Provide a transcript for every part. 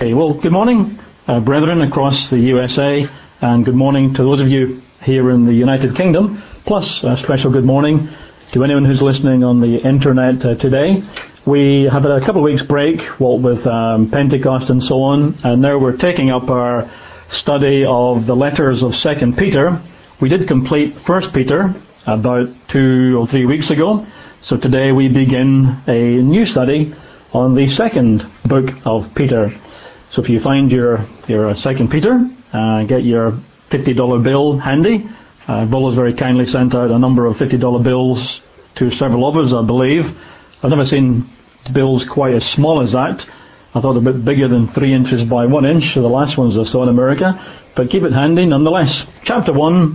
Okay, well, good morning, brethren across the USA, and good morning to those of you here in the United Kingdom, plus a special good morning to anyone who's listening on the internet today. We have a couple of weeks break, what with Pentecost and so on, and now we're taking up our study of the letters of 2 Peter. We did complete 1 Peter about 2 or 3 weeks ago, so today we begin a new study on the second book of Peter. So if you find your 2 Peter, get your $50 bill handy. Bull has very kindly sent out a number of $50 bills to several of us, I believe. I've never seen bills quite as small as that. I thought a bit bigger than 3 inches by 1 inch, the last ones I saw in America. But keep it handy nonetheless. Chapter 1,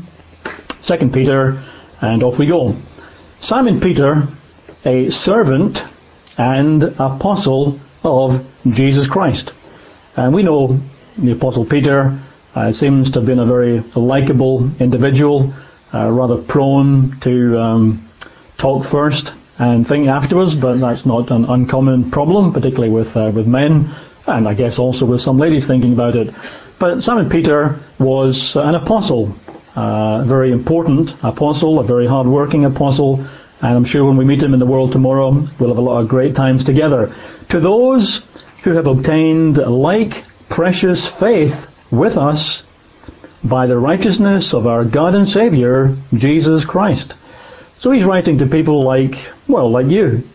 2 Peter, and off we go. Simon Peter, a servant and apostle of Jesus Christ. And we know the Apostle Peter seems to have been a very likable individual, rather prone to talk first and think afterwards, but that's not an uncommon problem, particularly with men, and I guess also with some ladies thinking about it. But Simon Peter was an apostle, a very important apostle, a very hard-working apostle, and I'm sure when we meet him in the world tomorrow, we'll have a lot of great times together. To those who have obtained like precious faith with us by the righteousness of our God and Savior, Jesus Christ. So he's writing to people like you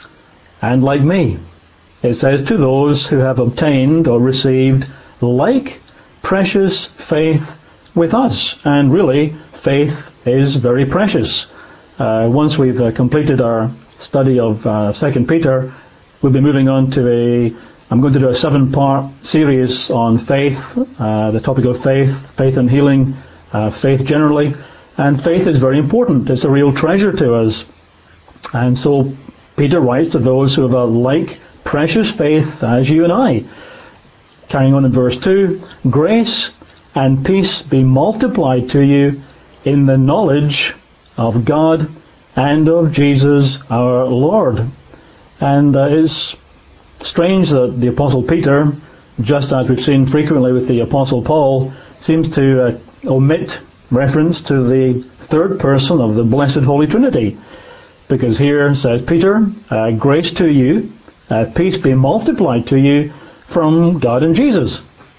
and like me. It says, to those who have obtained or received like precious faith with us. And really, faith is very precious. Once we've completed our study of 2 Peter, we'll be moving on to I'm going to do a 7-part series on faith, the topic of faith and healing, faith generally. And faith is very important. It's a real treasure to us. And so Peter writes to those who have a like precious faith as you and I. Carrying on in verse 2, grace and peace be multiplied to you in the knowledge of God and of Jesus our Lord. And it's strange that the Apostle Peter, just as we've seen frequently with the Apostle Paul, seems to omit reference to the third person of the Blessed Holy Trinity. Because here says Peter, grace to you, peace be multiplied to you from God and Jesus.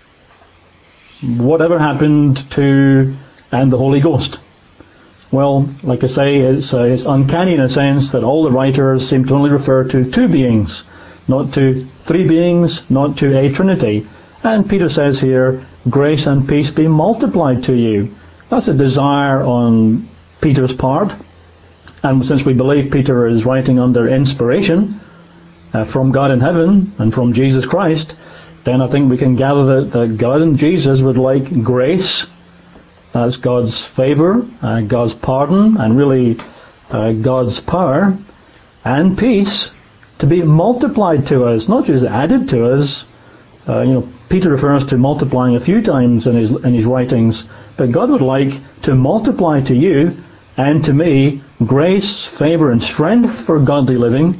Whatever happened to and the Holy Ghost? Well, like I say, it's uncanny in a sense that all the writers seem to only refer to 2 beings, not to 3 beings, not to a Trinity. And Peter says here, grace and peace be multiplied to you. That's a desire on Peter's part. And since we believe Peter is writing under inspiration from God in heaven and from Jesus Christ, then I think we can gather that God and Jesus would like grace, that's God's favor, God's pardon, and really God's power, and peace to be multiplied to us, not just added to us. Peter refers to multiplying a few times in his writings, but God would like to multiply to you and to me grace, favor, and strength for godly living,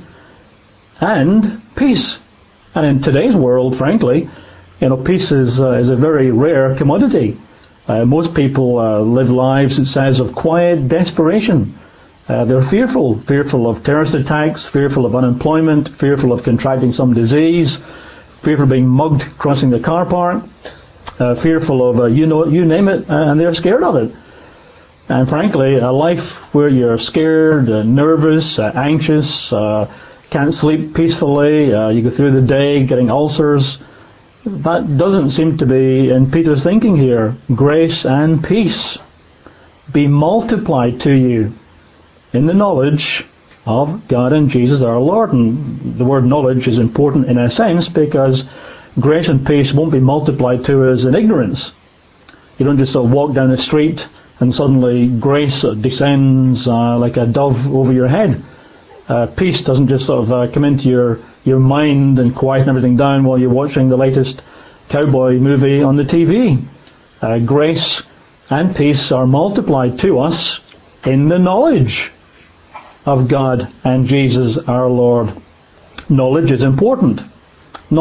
and peace. And in today's world, frankly, peace is a very rare commodity. Most people live lives, it says, of quiet desperation. They're fearful of terrorist attacks, fearful of unemployment, fearful of contracting some disease, fearful of being mugged crossing the car park, fearful of you name it, and they're scared of it. And frankly, a life where you're scared, nervous, anxious, can't sleep peacefully, you go through the day getting ulcers, that doesn't seem to be in Peter's thinking here. Grace and peace be multiplied to you in the knowledge of God and Jesus our Lord. And the word knowledge is important in a sense because grace and peace won't be multiplied to us in ignorance. You don't just sort of walk down the street and suddenly grace descends like a dove over your head. Peace doesn't just sort of come into your mind and quieten everything down while you're watching the latest cowboy movie on the TV. Grace and peace are multiplied to us in the knowledge of God and Jesus our Lord. Knowledge is important. Not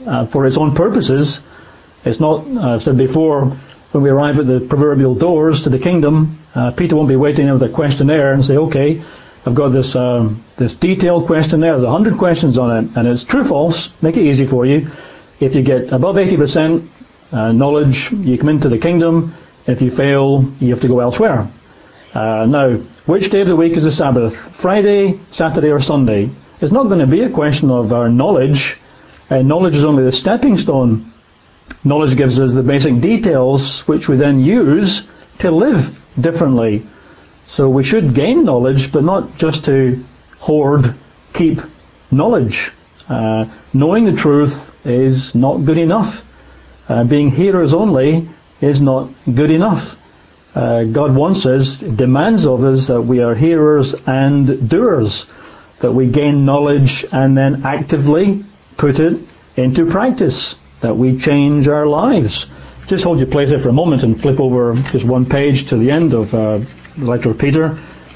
for its own purposes. It's not, I've said before, when we arrive at the proverbial doors to the kingdom, Peter won't be waiting with a questionnaire and say, okay, I've got this detailed questionnaire, there's 100 questions on it, and it's true, false, make it easy for you. If you get above 80% knowledge, you come into the kingdom. If you fail, you have to go elsewhere. Now, which day of the week is the Sabbath? Friday, Saturday, or Sunday? It's not going to be a question of our knowledge. Knowledge is only the stepping stone. Knowledge gives us the basic details which we then use to live differently. So we should gain knowledge, but not just to hoard, keep knowledge. Knowing the truth is not good enough. Being hearers only is not good enough. God wants us, demands of us that we are hearers and doers, that we gain knowledge and then actively put it into practice, that we change our lives. Just hold your place there for a moment and flip over just one page to the end of the letter of Peter,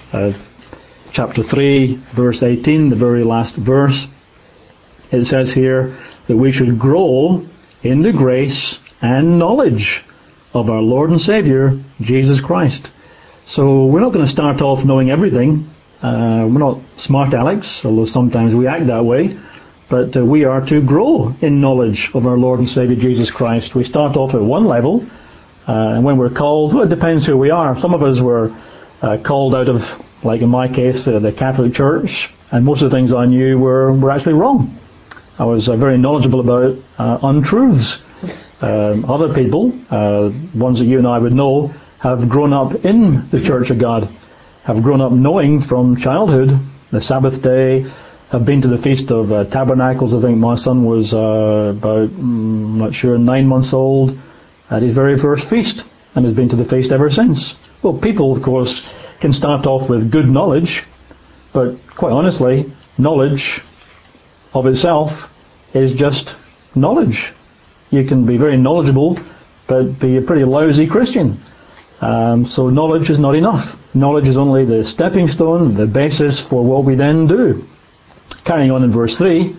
chapter 3, verse 18, the very last verse. It says here that we should grow in the grace and knowledge of our Lord and Saviour, Jesus Christ. So we're not going to start off knowing everything. We're not smart Alex, although sometimes we act that way. But we are to grow in knowledge of our Lord and Saviour, Jesus Christ. We start off at one level, and when we're called, well, it depends who we are. Some of us were called out of, like in my case, the Catholic Church, and most of the things I knew were actually wrong. I was very knowledgeable about untruths. Other people, ones that you and I would know, have grown up in the Church of God, have grown up knowing from childhood the Sabbath day, have been to the Feast of Tabernacles. I think my son was about, I'm not sure, 9 months old at his very first feast, and has been to the feast ever since. Well, people, of course, can start off with good knowledge, but quite honestly, knowledge of itself is just knowledge. You can be very knowledgeable, but be a pretty lousy Christian. So knowledge is not enough. Knowledge is only the stepping stone, the basis for what we then do. Carrying on in verse 3,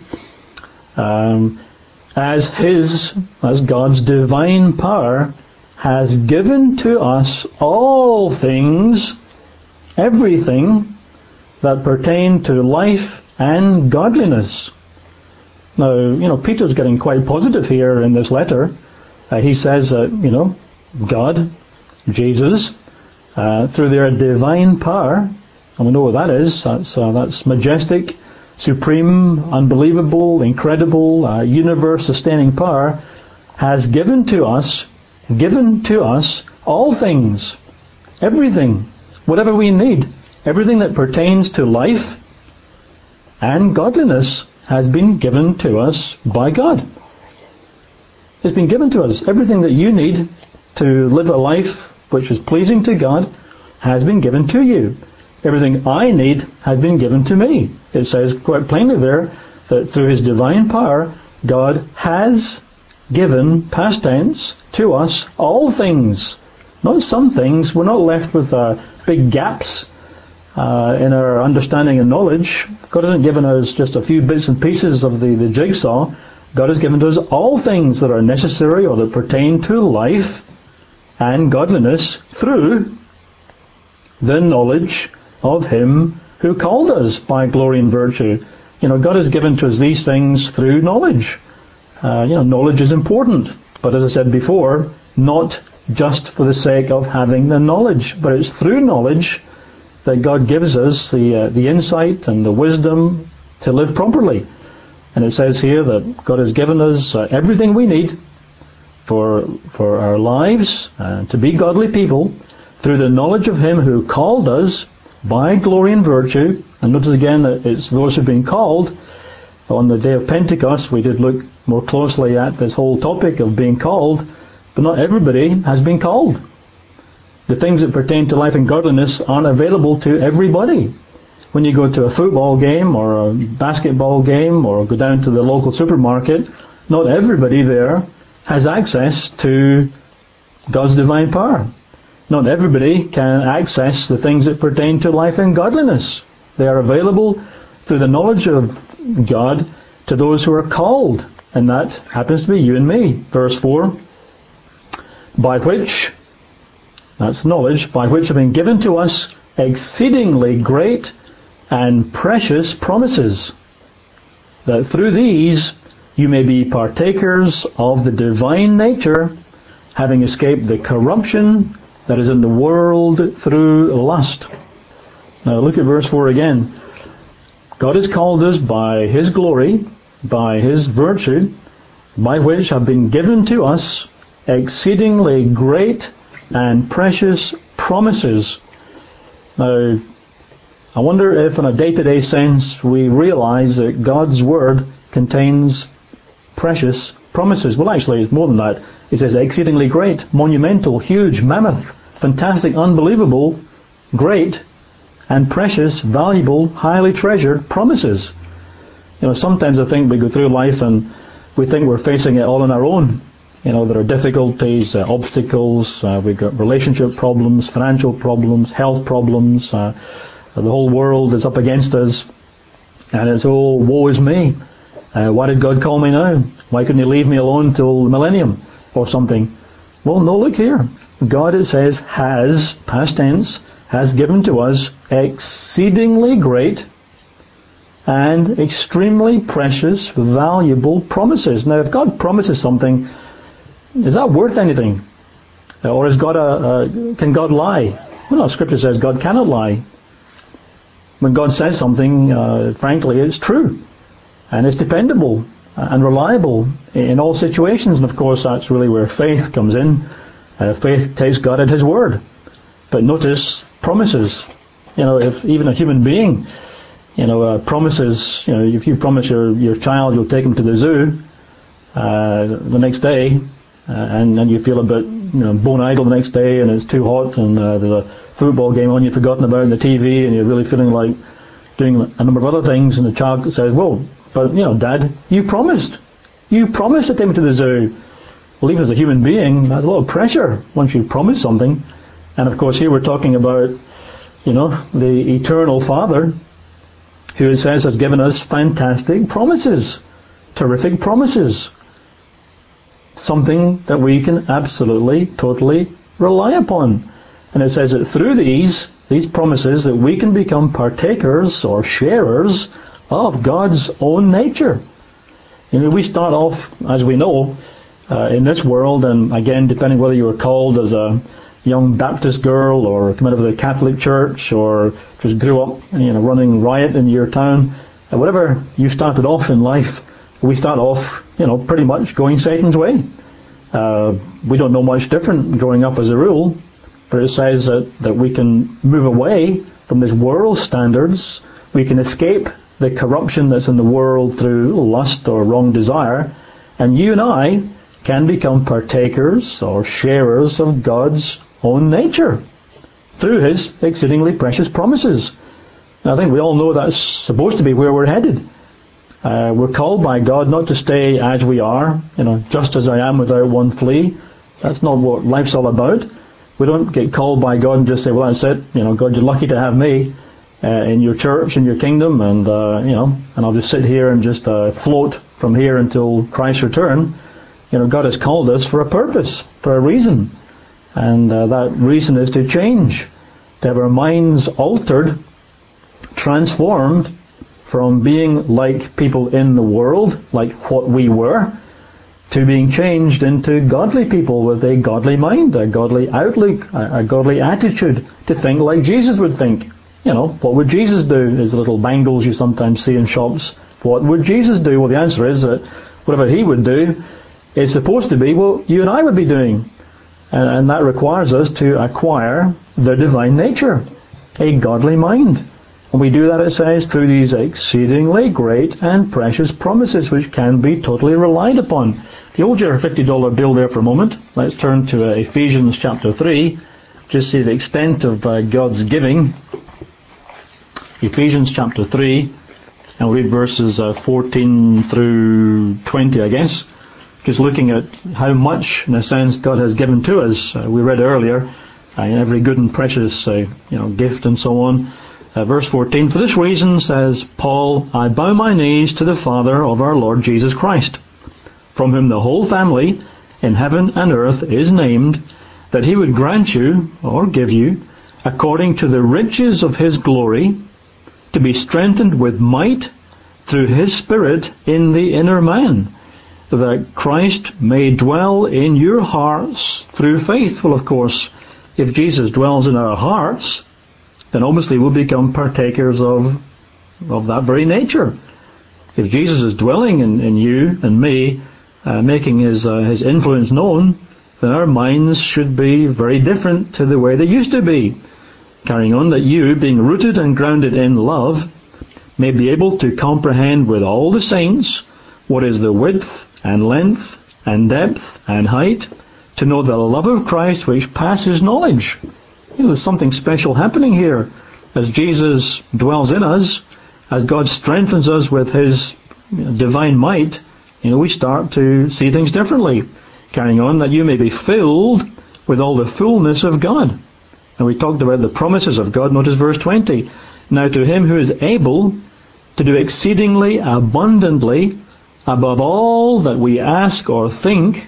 as God's divine power has given to us all things, everything that pertain to life and godliness. Now, Peter's getting quite positive here in this letter. He says that, God, Jesus, through their divine power, and we know what that is, that's majestic, supreme, unbelievable, incredible, universe-sustaining power, has given to us all things, everything, whatever we need, everything that pertains to life and godliness has been given to us by God. It's been given to us. Everything that you need to live a life which is pleasing to God has been given to you. Everything I need has been given to me. It says quite plainly there that through His divine power, God has given, past tense, to us all things. Not some things. We're not left with big gaps in our understanding and knowledge. God hasn't given us just a few bits and pieces of the jigsaw. God has given to us all things that are necessary or that pertain to life and godliness through the knowledge of Him who called us by glory and virtue. God has given to us these things through knowledge. Knowledge is important, but as I said before, not just for the sake of having the knowledge, but it's through knowledge that God gives us the insight and the wisdom to live properly. And it says here that God has given us everything we need for our lives to be godly people through the knowledge of Him who called us by glory and virtue. And notice again that it's those who've been called. On the day of Pentecost we did look more closely at this whole topic of being called, but not everybody has been called. The things that pertain to life and godliness aren't available to everybody. When you go to a football game or a basketball game or go down to the local supermarket, not everybody there has access to God's divine power. Not everybody can access the things that pertain to life and godliness. They are available through the knowledge of God to those who are called And that happens to be you and me. Verse 4, by which, that's knowledge, by which have been given to us exceedingly great and precious promises, that through these you may be partakers of the divine nature, having escaped the corruption that is in the world through lust. Now look at verse 4 again. God has called us by His glory, by His virtue, by which have been given to us exceedingly great and precious promises. Now, I wonder if in a day-to-day sense we realize that God's Word contains precious promises. Well, actually, it's more than that. It says exceedingly great, monumental, huge, mammoth, fantastic, unbelievable, great, and precious, valuable, highly treasured promises. You know, sometimes I think we go through life and we think we're facing it all on our own. You know, there are difficulties, obstacles, we've got relationship problems, financial problems, health problems, the whole world is up against us, and it's, oh, woe is me. Why did God call me now? Why couldn't He leave me alone till the millennium or something? Well, no, look here. God, it says, has, past tense, has given to us exceedingly great and extremely precious, valuable promises. Now, if God promises something, is that worth anything? Or is God can God lie? Well, no, Scripture says God cannot lie. When God says something, frankly, it's true. And it's dependable and reliable in all situations. And of course, that's really where faith comes in. Faith takes God at His word. But notice, promises. You know, if even a human being, promises, if you promise your child you'll take him to the zoo, the next day, and you feel a bit, bone idle the next day, and it's too hot, and there's a football game on you've forgotten about on the TV, and you're really feeling like doing a number of other things, and the child says, well, but, Dad, you promised to take me to the zoo. Well, even as a human being, that's a lot of pressure once you promise something. And of course, here we're talking about, the eternal Father, who it says has given us fantastic promises, terrific promises. Something that we can absolutely, totally rely upon. And it says that through these promises that we can become partakers or sharers of God's own nature. We start off, as we know, in this world, and again, depending whether you were called as a young Baptist girl or come out of the Catholic Church or just grew up, running riot in your town, whatever you started off in life, we start off, pretty much going Satan's way. We don't know much different growing up as a rule, but it says that we can move away from this world standards. We can escape the corruption that's in the world through lust or wrong desire, and you and I can become partakers or sharers of God's own nature through His exceedingly precious promises. Now, I think we all know that's supposed to be where we're headed. We're called by God not to stay as we are, just as I am without one flea. That's not what life's all about. We don't get called by God and just say, well, that's it. God, you're lucky to have me in your church, in your kingdom, and and I'll just sit here and just float from here until Christ's return. God has called us for a purpose, for a reason, and that reason is to change, to have our minds altered, transformed from being like people in the world, like what we were, to being changed into godly people with a godly mind, a godly outlook, a godly attitude, to think like Jesus would think. What would Jesus do? Is the little bangles you sometimes see in shops. What would Jesus do? Well, the answer is that whatever He would do is supposed to be what you and I would be doing. And that requires us to acquire the divine nature, a godly mind. And we do that, it says, through these exceedingly great and precious promises which can be totally relied upon. If you hold your $50 bill there for a moment, let's turn to Ephesians chapter 3, just see the extent of God's giving. Ephesians chapter 3, and we'll read verses 14 through 20, I guess. Just looking at how much, in a sense, God has given to us. We read earlier, every good and precious, gift and so on. Verse 14, for this reason, says Paul, I bow my knees to the Father of our Lord Jesus Christ, from whom the whole family in heaven and earth is named, that he would grant you, or give you, according to the riches of his glory, to be strengthened with might through his Spirit in the inner man, that Christ may dwell in your hearts through faith. Well, of course, if Jesus dwells in our hearts, then obviously we'll become partakers of that very nature. If Jesus is dwelling in you and me, making his influence known, then our minds should be very different to the way they used to be. Carrying on, that you, being rooted and grounded in love, may be able to comprehend with all the saints what is the width and length and depth and height, to know the love of Christ which passes knowledge. There's something special happening here. As Jesus dwells in us, as God strengthens us with his divine might, we start to see things differently. Carrying on, that you may be filled with all the fullness of God. And we talked about the promises of God. Notice verse 20. Now to him who is able to do exceedingly abundantly above all that we ask or think.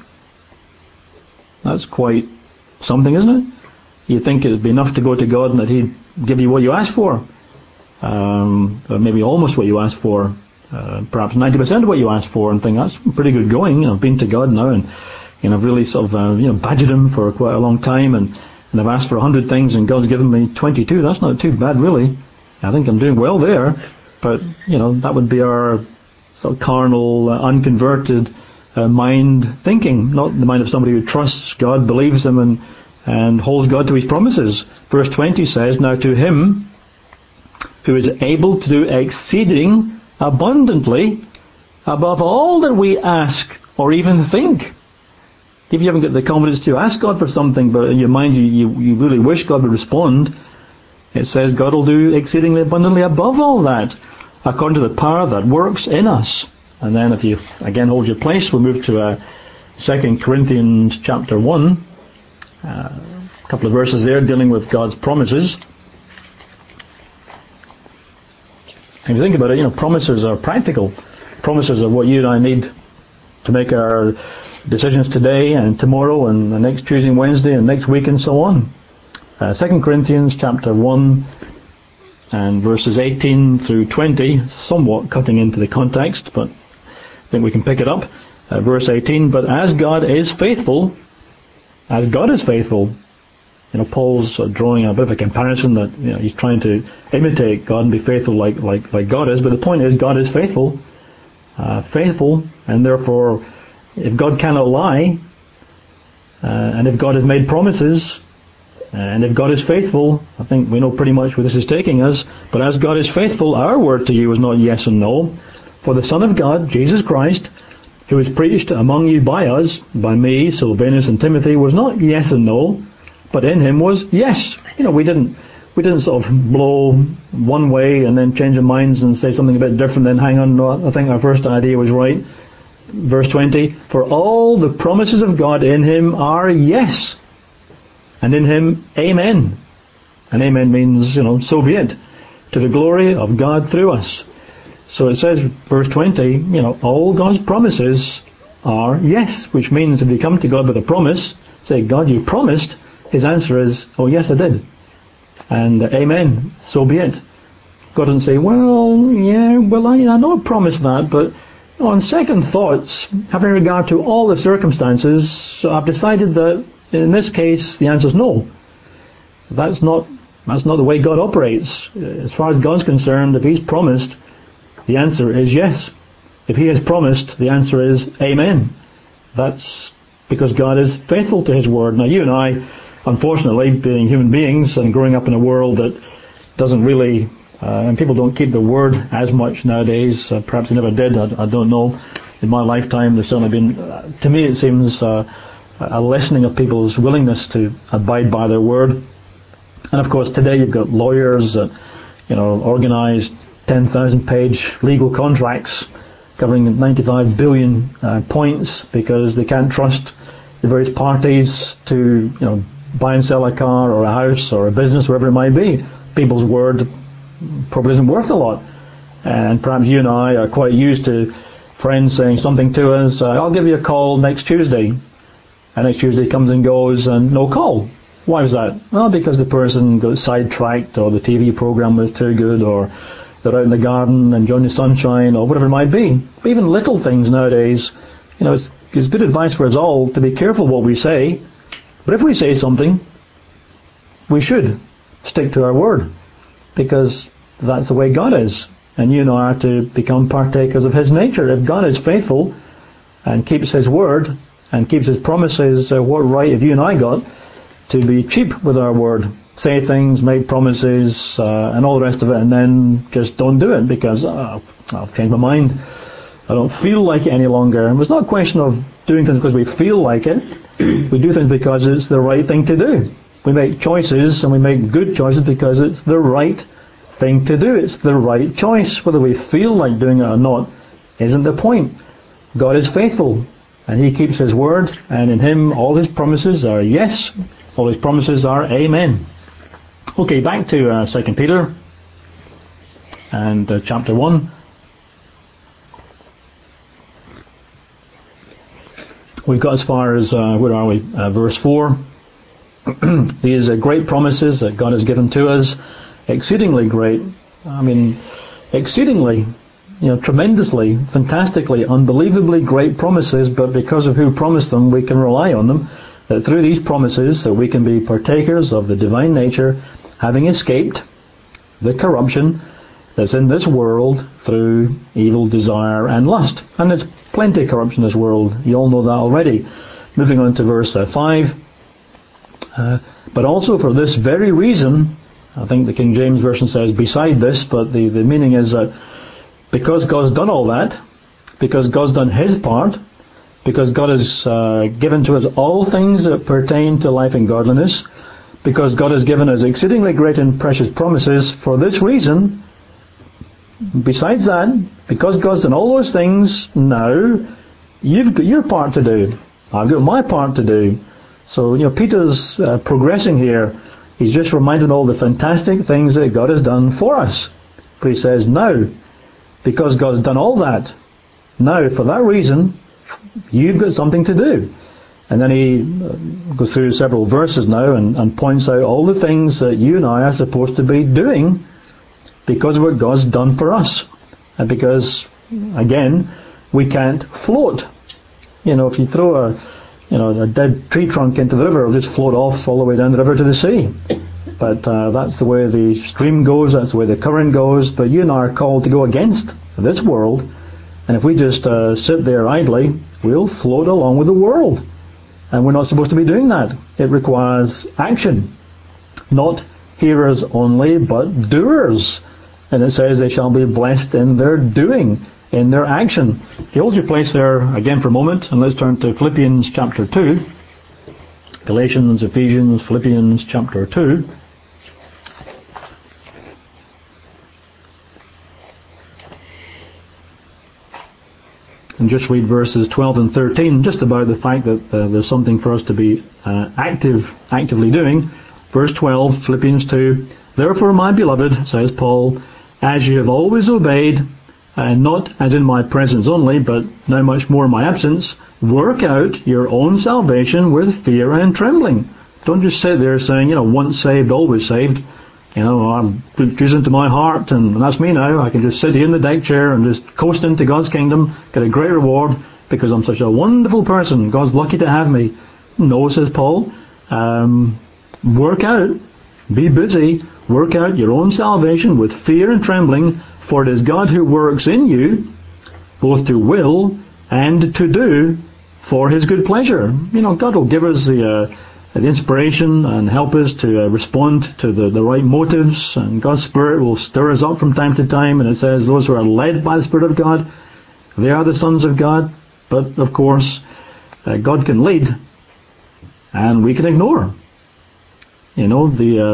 That's quite something, isn't it? You'd think it would be enough to go to God and that he'd give you what you ask for. Or maybe almost what you ask for. Perhaps 90% of what you ask for, and think that's pretty good going. I've been to God now and I've really sort of badgered him for quite a long time, and I've asked for 100 things and God's given me 22. That's not too bad, really. I think I'm doing well there. But that would be our sort of carnal, unconverted mind thinking, not the mind of somebody who trusts God, believes him, and holds God to his promises. Verse 20 says, now to him who is able to do exceeding abundantly above all that we ask or even think. If you haven't got the confidence to ask God for something, but in your mind you really wish God would respond, it says God will do exceedingly abundantly above all that, according to the power that works in us. And then if you again hold your place, we'll move to 2 Corinthians chapter 1. A couple of verses there dealing with God's promises. If you think about it, promises are practical. Promises are what you and I need to make our decisions today and tomorrow and the next Tuesday and Wednesday and next week and so on. 2 Corinthians chapter 1 and verses 18 through 20, somewhat cutting into the context, but I think we can pick it up. Verse 18, but as God is faithful, Paul's drawing a bit of a comparison that he's trying to imitate God and be faithful like God is, but the point is God is faithful, and therefore if God cannot lie, and if God has made promises, and if God is faithful, I think we know pretty much where this is taking us, but as God is faithful, our word to you is not yes and no. For the Son of God, Jesus Christ, who was preached among you by us, by me, Silvanus and Timothy, was not yes and no, but in him was yes. We didn't sort of blow one way and then change our minds and say something a bit different, then hang on, no, I think our first idea was right. Verse 20, for all the promises of God in him are yes, and in him amen. And amen means, so be it, to the glory of God through us. So it says, verse 20, all God's promises are yes, which means if you come to God with a promise, say, God, you promised, his answer is, oh yes, I did. And amen, so be it. God doesn't say, I know I promised that, but on second thoughts, having regard to all the circumstances, I've decided that in this case the answer is no. That's not the way God operates. As far as God's concerned, if he's promised, the answer is yes. If he has promised, the answer is amen. That's because God is faithful to his word. Now you and I, unfortunately, being human beings and growing up in a world that doesn't really, and people don't keep the word as much nowadays, perhaps they never did, I don't know. In my lifetime there's certainly been, to me it seems, a lessening of people's willingness to abide by their word. And of course today you've got lawyers that, organise 10,000 page legal contracts covering 95 billion points because they can't trust the various parties to, buy and sell a car or a house or a business, wherever it might be. People's word probably isn't worth a lot. And perhaps you and I are quite used to friend saying something to us, I'll give you a call next Tuesday. And next Tuesday comes and goes and no call. Why was that? Well, because the person got sidetracked, or the TV program was too good, or they're out in the garden enjoying the sunshine, or whatever it might be. But even little things nowadays, it's good advice for us all to be careful what we say. But if we say something, we should stick to our word, because that's the way God is. And you and I are to become partakers of His nature. If God is faithful and keeps His word and keeps His promises, what right have you and I got to be cheap with our word? Say things, make promises, and all the rest of it, and then just don't do it because I'll change my mind. I don't feel like it any longer. And it's not a question of doing things because we feel like it. We do things because it's the right thing to do. We make choices, and we make good choices because it's the right thing to do. It's the right choice. Whether we feel like doing it or not isn't the point. God is faithful, and He keeps His word, and in Him all His promises are yes. All His promises are amen. Okay, back to 2 Peter and chapter 1. We've got as far as, where are we? Verse 4. These are great promises that God has given to us. Exceedingly great. Exceedingly, tremendously, fantastically, unbelievably great promises, but because of who promised them, we can rely on them. That through these promises, that we can be partakers of the divine nature, having escaped the corruption that's in this world through evil desire and lust. And there's plenty of corruption in this world. You all know that already. Moving on to verse 5. But also for this very reason, I think the King James Version says beside this, but the meaning is that because God's done all that, because God's done His part, because God has given to us all things that pertain to life and godliness, because God has given us exceedingly great and precious promises, for this reason, besides that, because God's done all those things, now you've got your part to do. I've got my part to do. So, Peter's progressing here. He's just reminding all the fantastic things that God has done for us. But he says, now, because God's done all that, now, for that reason, you've got something to do. And then he goes through several verses now and points out all the things that you and I are supposed to be doing because of what God's done for us. And because, again, we can't float. If you throw a dead tree trunk into the river, it'll just float off all the way down the river to the sea. But that's the way the stream goes, that's the way the current goes. But you and I are called to go against this world. And if we just sit there idly, we'll float along with the world. And we're not supposed to be doing that. It requires action. Not hearers only, but doers. And it says they shall be blessed in their doing, in their action. If you hold your place there again for a moment, and let's turn to Philippians chapter 2. Galatians, Ephesians, Philippians chapter 2. And just read verses 12 and 13, just about the fact that there's something for us to be actively doing. Verse 12, Philippians 2, therefore, my beloved, says Paul, as you have always obeyed, not as in my presence only, but now much more in my absence, work out your own salvation with fear and trembling. Don't just sit there saying, once saved, always saved. I'm choosing to my heart, and that's me now. I can just sit here in the deck chair and just coast into God's kingdom, get a great reward, because I'm such a wonderful person. God's lucky to have me. No, says Paul. Work out, be busy, work out your own salvation with fear and trembling, for it is God who works in you, both to will and to do for His good pleasure. God will give us the inspiration and help us to respond to the right motives, and God's Spirit will stir us up from time to time, and it says those who are led by the Spirit of God, they are the sons of God. But of course, God can lead and we can ignore. We know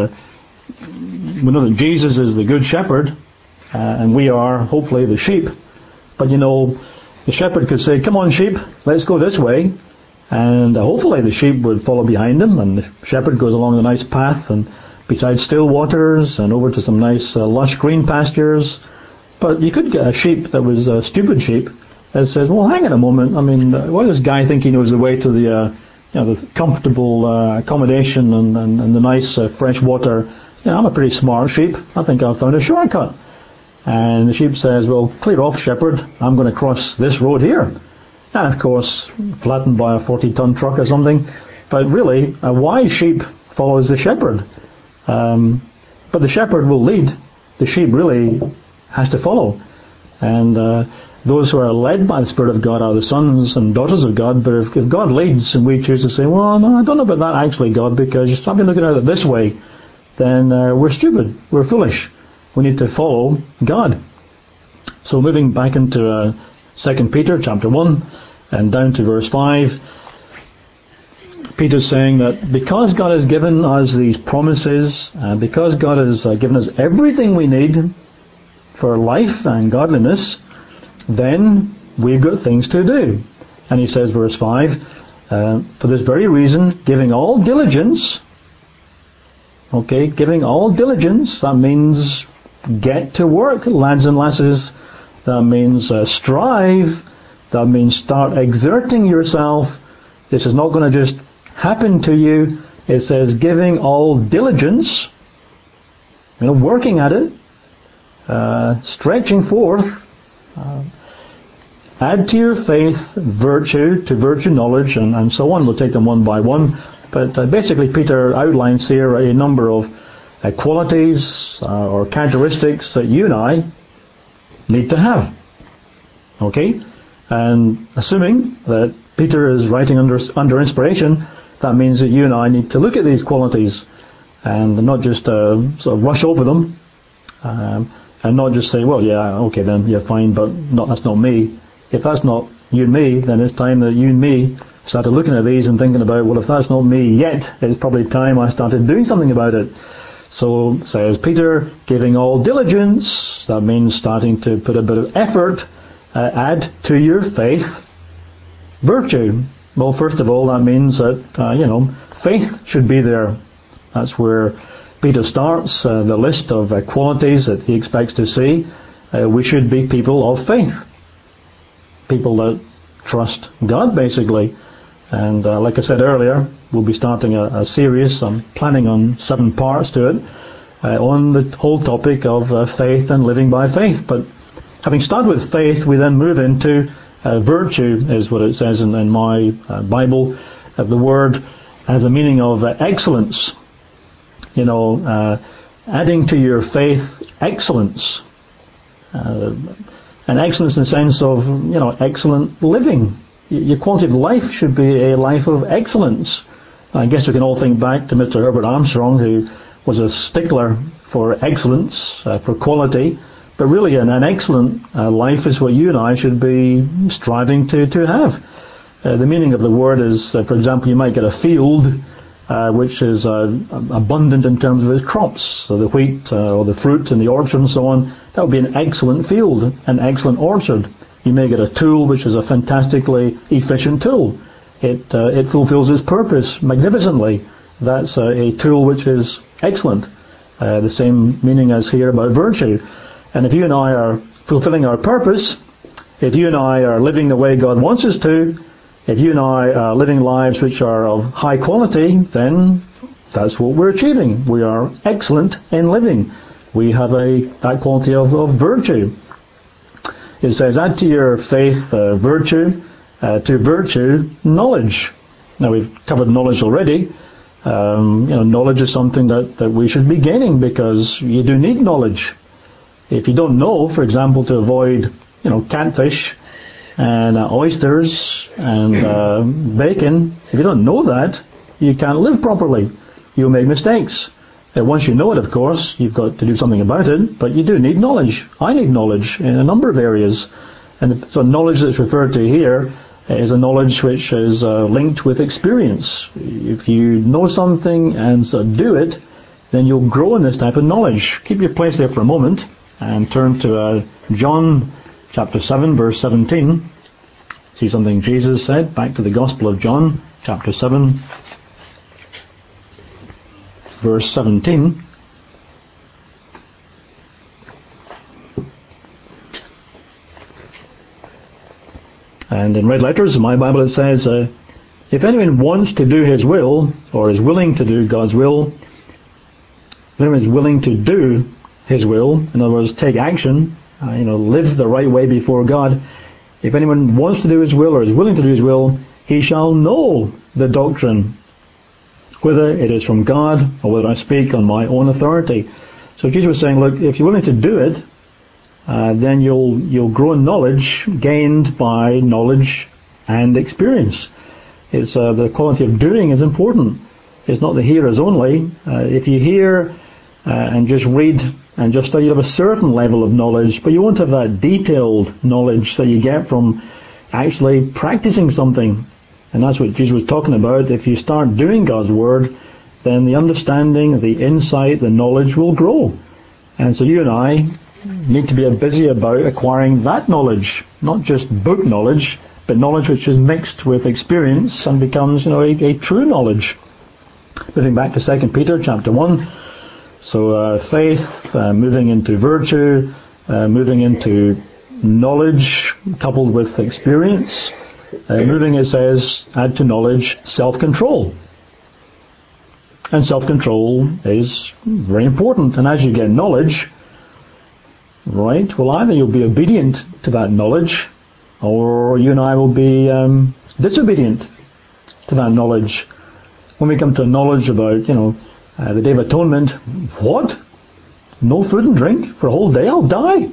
that Jesus is the good shepherd, and we are hopefully the sheep. But the shepherd could say, come on sheep, let's go this way. And hopefully the sheep would follow behind him, and the shepherd goes along the nice path and beside still waters and over to some nice lush green pastures. But you could get a sheep that was a stupid sheep It says, well, hang on a moment. I mean, why does this guy think he knows the way to the comfortable accommodation and the nice fresh water? I'm a pretty smart sheep. I think I've found a shortcut. And the sheep says, well, clear off, shepherd. I'm going to cross this road here. And of course, flattened by a 40-ton truck or something. But really, a wise sheep follows the shepherd. But the shepherd will lead. The sheep really has to follow. And those who are led by the Spirit of God are the sons and daughters of God. But if God leads and we choose to say, well, no, I don't know about that actually, God, because I've been looking at it this way, then we're stupid. We're foolish. We need to follow God. So moving back into 2 Peter chapter 1 and down to verse 5, Peter's saying that because God has given us these promises, because God has given us everything we need for life and godliness, then we've got things to do. And he says, verse 5, for this very reason, giving all diligence, giving all diligence, that means get to work, lads and lasses. That means strive. That means start exerting yourself. This is not going to just happen to you. It says giving all diligence, working at it, stretching forth. Add to your faith virtue, to virtue knowledge, and so on. We'll take them one by one. But basically Peter outlines here a number of qualities or characteristics that you and I need to have. And assuming that Peter is writing under inspiration, that means that you and I need to look at these qualities and not just sort of rush over them, and not just say, well, yeah, okay then, yeah, fine, but that's not me. If that's not you and me, then it's time that you and me started looking at these and thinking about, well, if that's not me yet, it's probably time I started doing something about it. So, says Peter, giving all diligence, that means starting to put a bit of effort, add to your faith virtue. Well, first of all, that means that, faith should be there. That's where Peter starts the list of qualities that he expects to see. We should be people of faith. People that trust God, basically. And like I said earlier, we'll be starting a series. I'm planning on 7 parts to it on the whole topic of faith and living by faith. But having started with faith, we then move into virtue, is what it says in my Bible. The word has a meaning of excellence. Adding to your faith excellence. And excellence in the sense of, excellent living. Your quality of life should be a life of excellence. I guess we can all think back to Mr. Herbert Armstrong, who was a stickler for excellence, for quality. But really, an excellent life is what you and I should be striving to have. The meaning of the word is, for example, you might get a field which is abundant in terms of its crops, so the wheat or the fruit and the orchard and so on. That would be an excellent field, an excellent orchard. You may get a tool which is a fantastically efficient tool. It fulfills its purpose magnificently. That's a tool which is excellent. The same meaning as here about virtue. And if you and I are fulfilling our purpose, if you and I are living the way God wants us to, if you and I are living lives which are of high quality, then that's what we're achieving. We are excellent in living. We have that quality of virtue. It says, add to your faith virtue, to virtue knowledge. Now we've covered knowledge already. Knowledge is something that we should be gaining because you do need knowledge. If you don't know, for example, to avoid, catfish and oysters and bacon, if you don't know that, you can't live properly. You'll make mistakes. Once you know it, of course, you've got to do something about it, but you do need knowledge. I need knowledge in a number of areas. And so knowledge that's referred to here is a knowledge which is linked with experience. If you know something and do it, then you'll grow in this type of knowledge. Keep your place there for a moment and turn to John chapter 7, verse 17. See something Jesus said. Back to the Gospel of John, chapter 7. Verse 17. And in red letters in my Bible it says, if anyone wants to do his will, or is willing to do God's will, if anyone is willing to do his will, in other words, take action, live the right way before God, if anyone wants to do his will or is willing to do his will, he shall know the doctrine, whether it is from God or whether I speak on my own authority. So Jesus was saying, look, if you're willing to do it, then you'll grow in knowledge gained by knowledge and experience. It's the quality of doing is important. It's not the hearers only. If you hear and just read and just study, you have a certain level of knowledge, but you won't have that detailed knowledge that you get from actually practicing something. And that's what Jesus was talking about. If you start doing God's Word, then the understanding, the insight, the knowledge will grow. And so you and I need to be busy about acquiring that knowledge, not just book knowledge, but knowledge which is mixed with experience and becomes, a true knowledge. Moving back to 2 Peter chapter 1. So faith, moving into virtue, moving into knowledge coupled with experience. Moving, it says, add to knowledge self-control. And self-control is very important. And as you get knowledge, right, well, either you'll be obedient to that knowledge, or you and I will be disobedient to that knowledge. When we come to knowledge about, the Day of Atonement, what? No food and drink for a whole day? I'll die.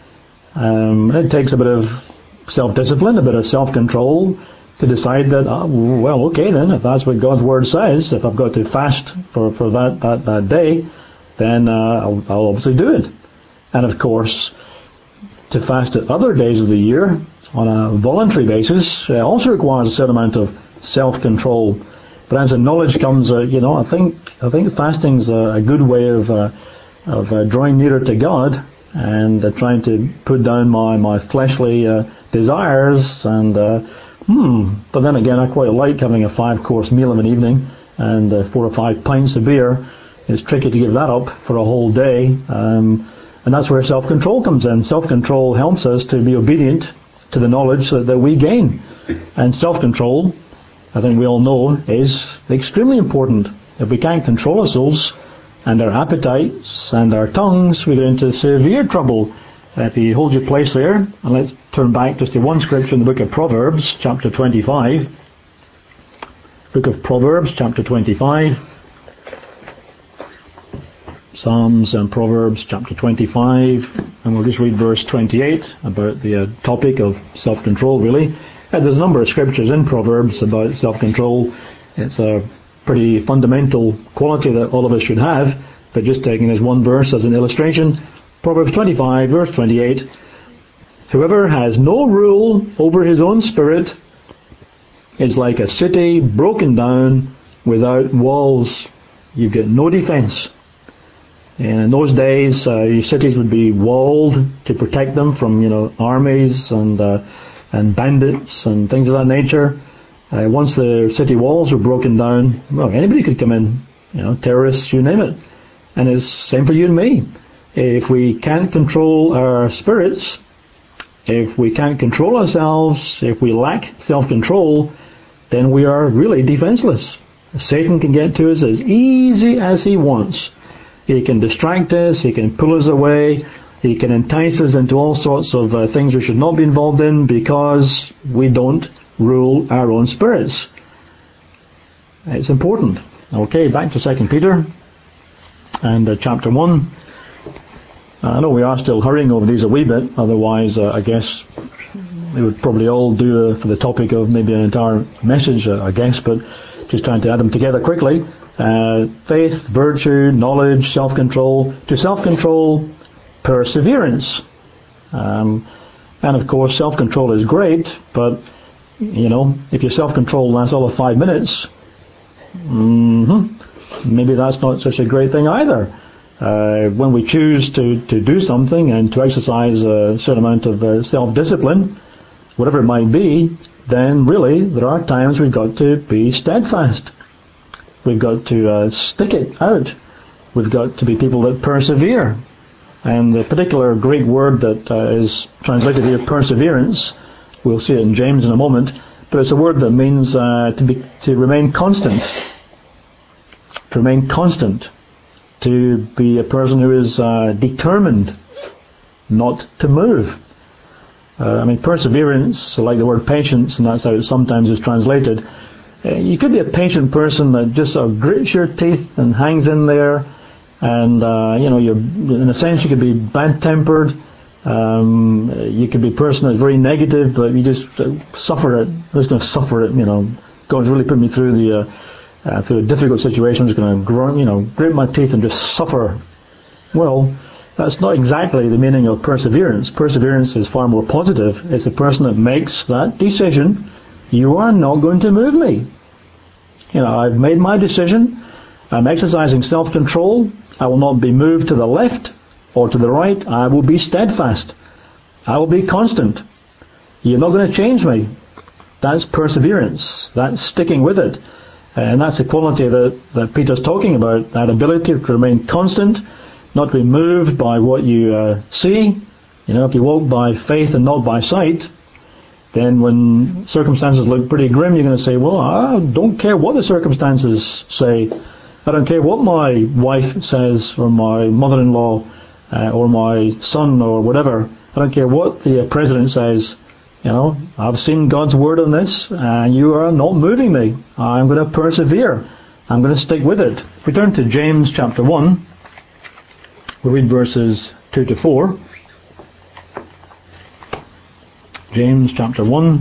It takes a bit of self-discipline, a bit of self-control to decide that, okay then, if that's what God's Word says, if I've got to fast for that day, then I'll obviously do it. And of course, to fast at other days of the year on a voluntary basis also requires a certain amount of self-control. But as the knowledge comes, I think fasting's a good way of drawing nearer to God and trying to put down my fleshly desires. And but then again, I quite like having a 5-course meal of an evening and 4 or 5 pints of beer. It's tricky to give that up for a whole day. And that's where self-control comes in. Self-control helps us to be obedient to the knowledge that we gain. And self-control, I think we all know, is extremely important. If we can't control ourselves and our appetites and our tongues, we get into severe trouble. If you hold your place there, and let's turn back just to one scripture in the book of Proverbs, chapter 25. Book of Proverbs, chapter 25. Psalms and Proverbs, chapter 25. And we'll just read verse 28 about the topic of self-control, really. There's a number of scriptures in Proverbs about self-control. It's a pretty fundamental quality that all of us should have, but just taking this one verse as an illustration, Proverbs 25, verse 28, whoever has no rule over his own spirit is like a city broken down without walls. You've got no defense. And in those days, your cities would be walled to protect them from, armies and bandits and things of that nature. Once the city walls were broken down, anybody could come in, terrorists, you name it. And it's the same for you and me. If we can't control our spirits, if we can't control ourselves, if we lack self-control, then we are really defenseless. Satan can get to us as easy as he wants. He can distract us, he can pull us away, he can entice us into all sorts of things we should not be involved in because we don't rule our own spirits. It's important. Okay, back to 2 Peter and chapter 1. I know we are still hurrying over these a wee bit, otherwise I guess we would probably all do for the topic of maybe an entire message, I guess, but just trying to add them together quickly. Faith, virtue, knowledge, self-control. To self-control, perseverance. And of course, self-control is great, but, if your self-control lasts all of 5 minutes, maybe that's not such a great thing either. When we choose to do something and to exercise a certain amount of self-discipline, whatever it might be, then really there are times we've got to be steadfast. We've got to stick it out. We've got to be people that persevere. And the particular Greek word that is translated here, perseverance, We'll see it in James in a moment. But it's a word that means to remain constant. To remain constant. To be a person who is determined not to move. Perseverance, like the word patience, and that's how it sometimes is translated. You could be a patient person that just sort of grits your teeth and hangs in there, and you're, in a sense, you could be bad-tempered. You could be a person that's very negative, but you just suffer it. I'm just going to suffer it. God's really put me through through a difficult situation. I'm just going to grit my teeth and just suffer. Well, that's not exactly the meaning of perseverance. Perseverance is far more positive. It's the person that makes that decision. You are not going to move me. I've made my decision. I'm exercising self-control. I will not be moved to the left or to the right. I will be steadfast. I will be constant. You're not going to change me. That's perseverance. That's sticking with it. And that's the quality that Peter's talking about, that ability to remain constant, not to be moved by what you see. If you walk by faith and not by sight, then when circumstances look pretty grim, you're going to say, well, I don't care what the circumstances say. I don't care what my wife says, or my mother-in-law, or my son, or whatever. I don't care what the president says. I've seen God's word on this, and you are not moving me. I'm going to persevere. I'm going to stick with it. If we turn to James chapter 1, we'll read verses 2 to 4. James chapter 1.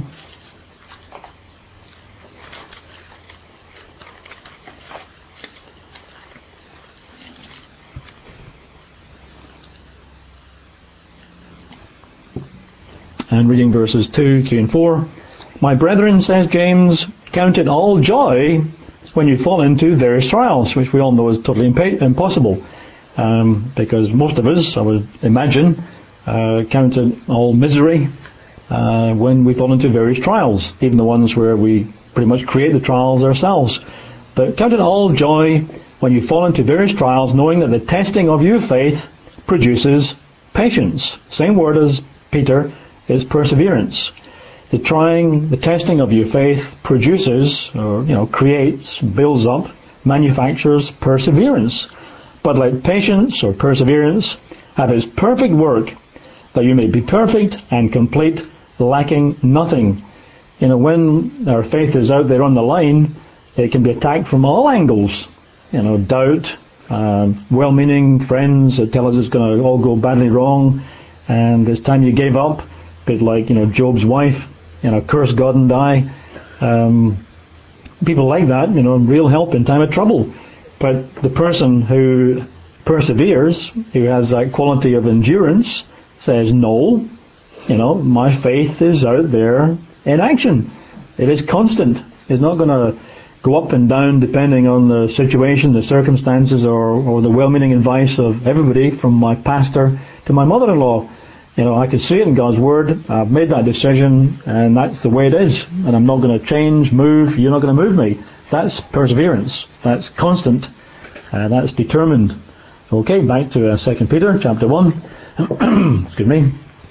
And reading verses 2, 3 and 4. My brethren, says James, count it all joy when you fall into various trials, which we all know is totally impossible. Because most of us, I would imagine, count it all misery when we fall into various trials, even the ones where we pretty much create the trials ourselves. But count it all joy when you fall into various trials, knowing that the testing of your faith produces patience. Same word as Peter is perseverance. The testing of your faith produces, or creates, builds up, manufactures perseverance. But let patience or perseverance have its perfect work, that you may be perfect and complete, lacking nothing. When our faith is out there on the line, it can be attacked from all angles. Doubt, well-meaning friends that tell us it's going to all go badly wrong, and it's time you gave up. A bit like, Job's wife, curse God and die. People like that, real help in time of trouble. But the person who perseveres, who has that quality of endurance, says, no, my faith is out there in action. It is constant. It's not going to go up and down depending on the situation, the circumstances, or the well-meaning advice of everybody, from my pastor to my mother-in-law. I can see it in God's Word. I've made that decision, and that's the way it is. And I'm not going to change, move. You're not going to move me. That's perseverance. That's constant. That's determined. Okay, back to 2 Peter chapter 1. Excuse me.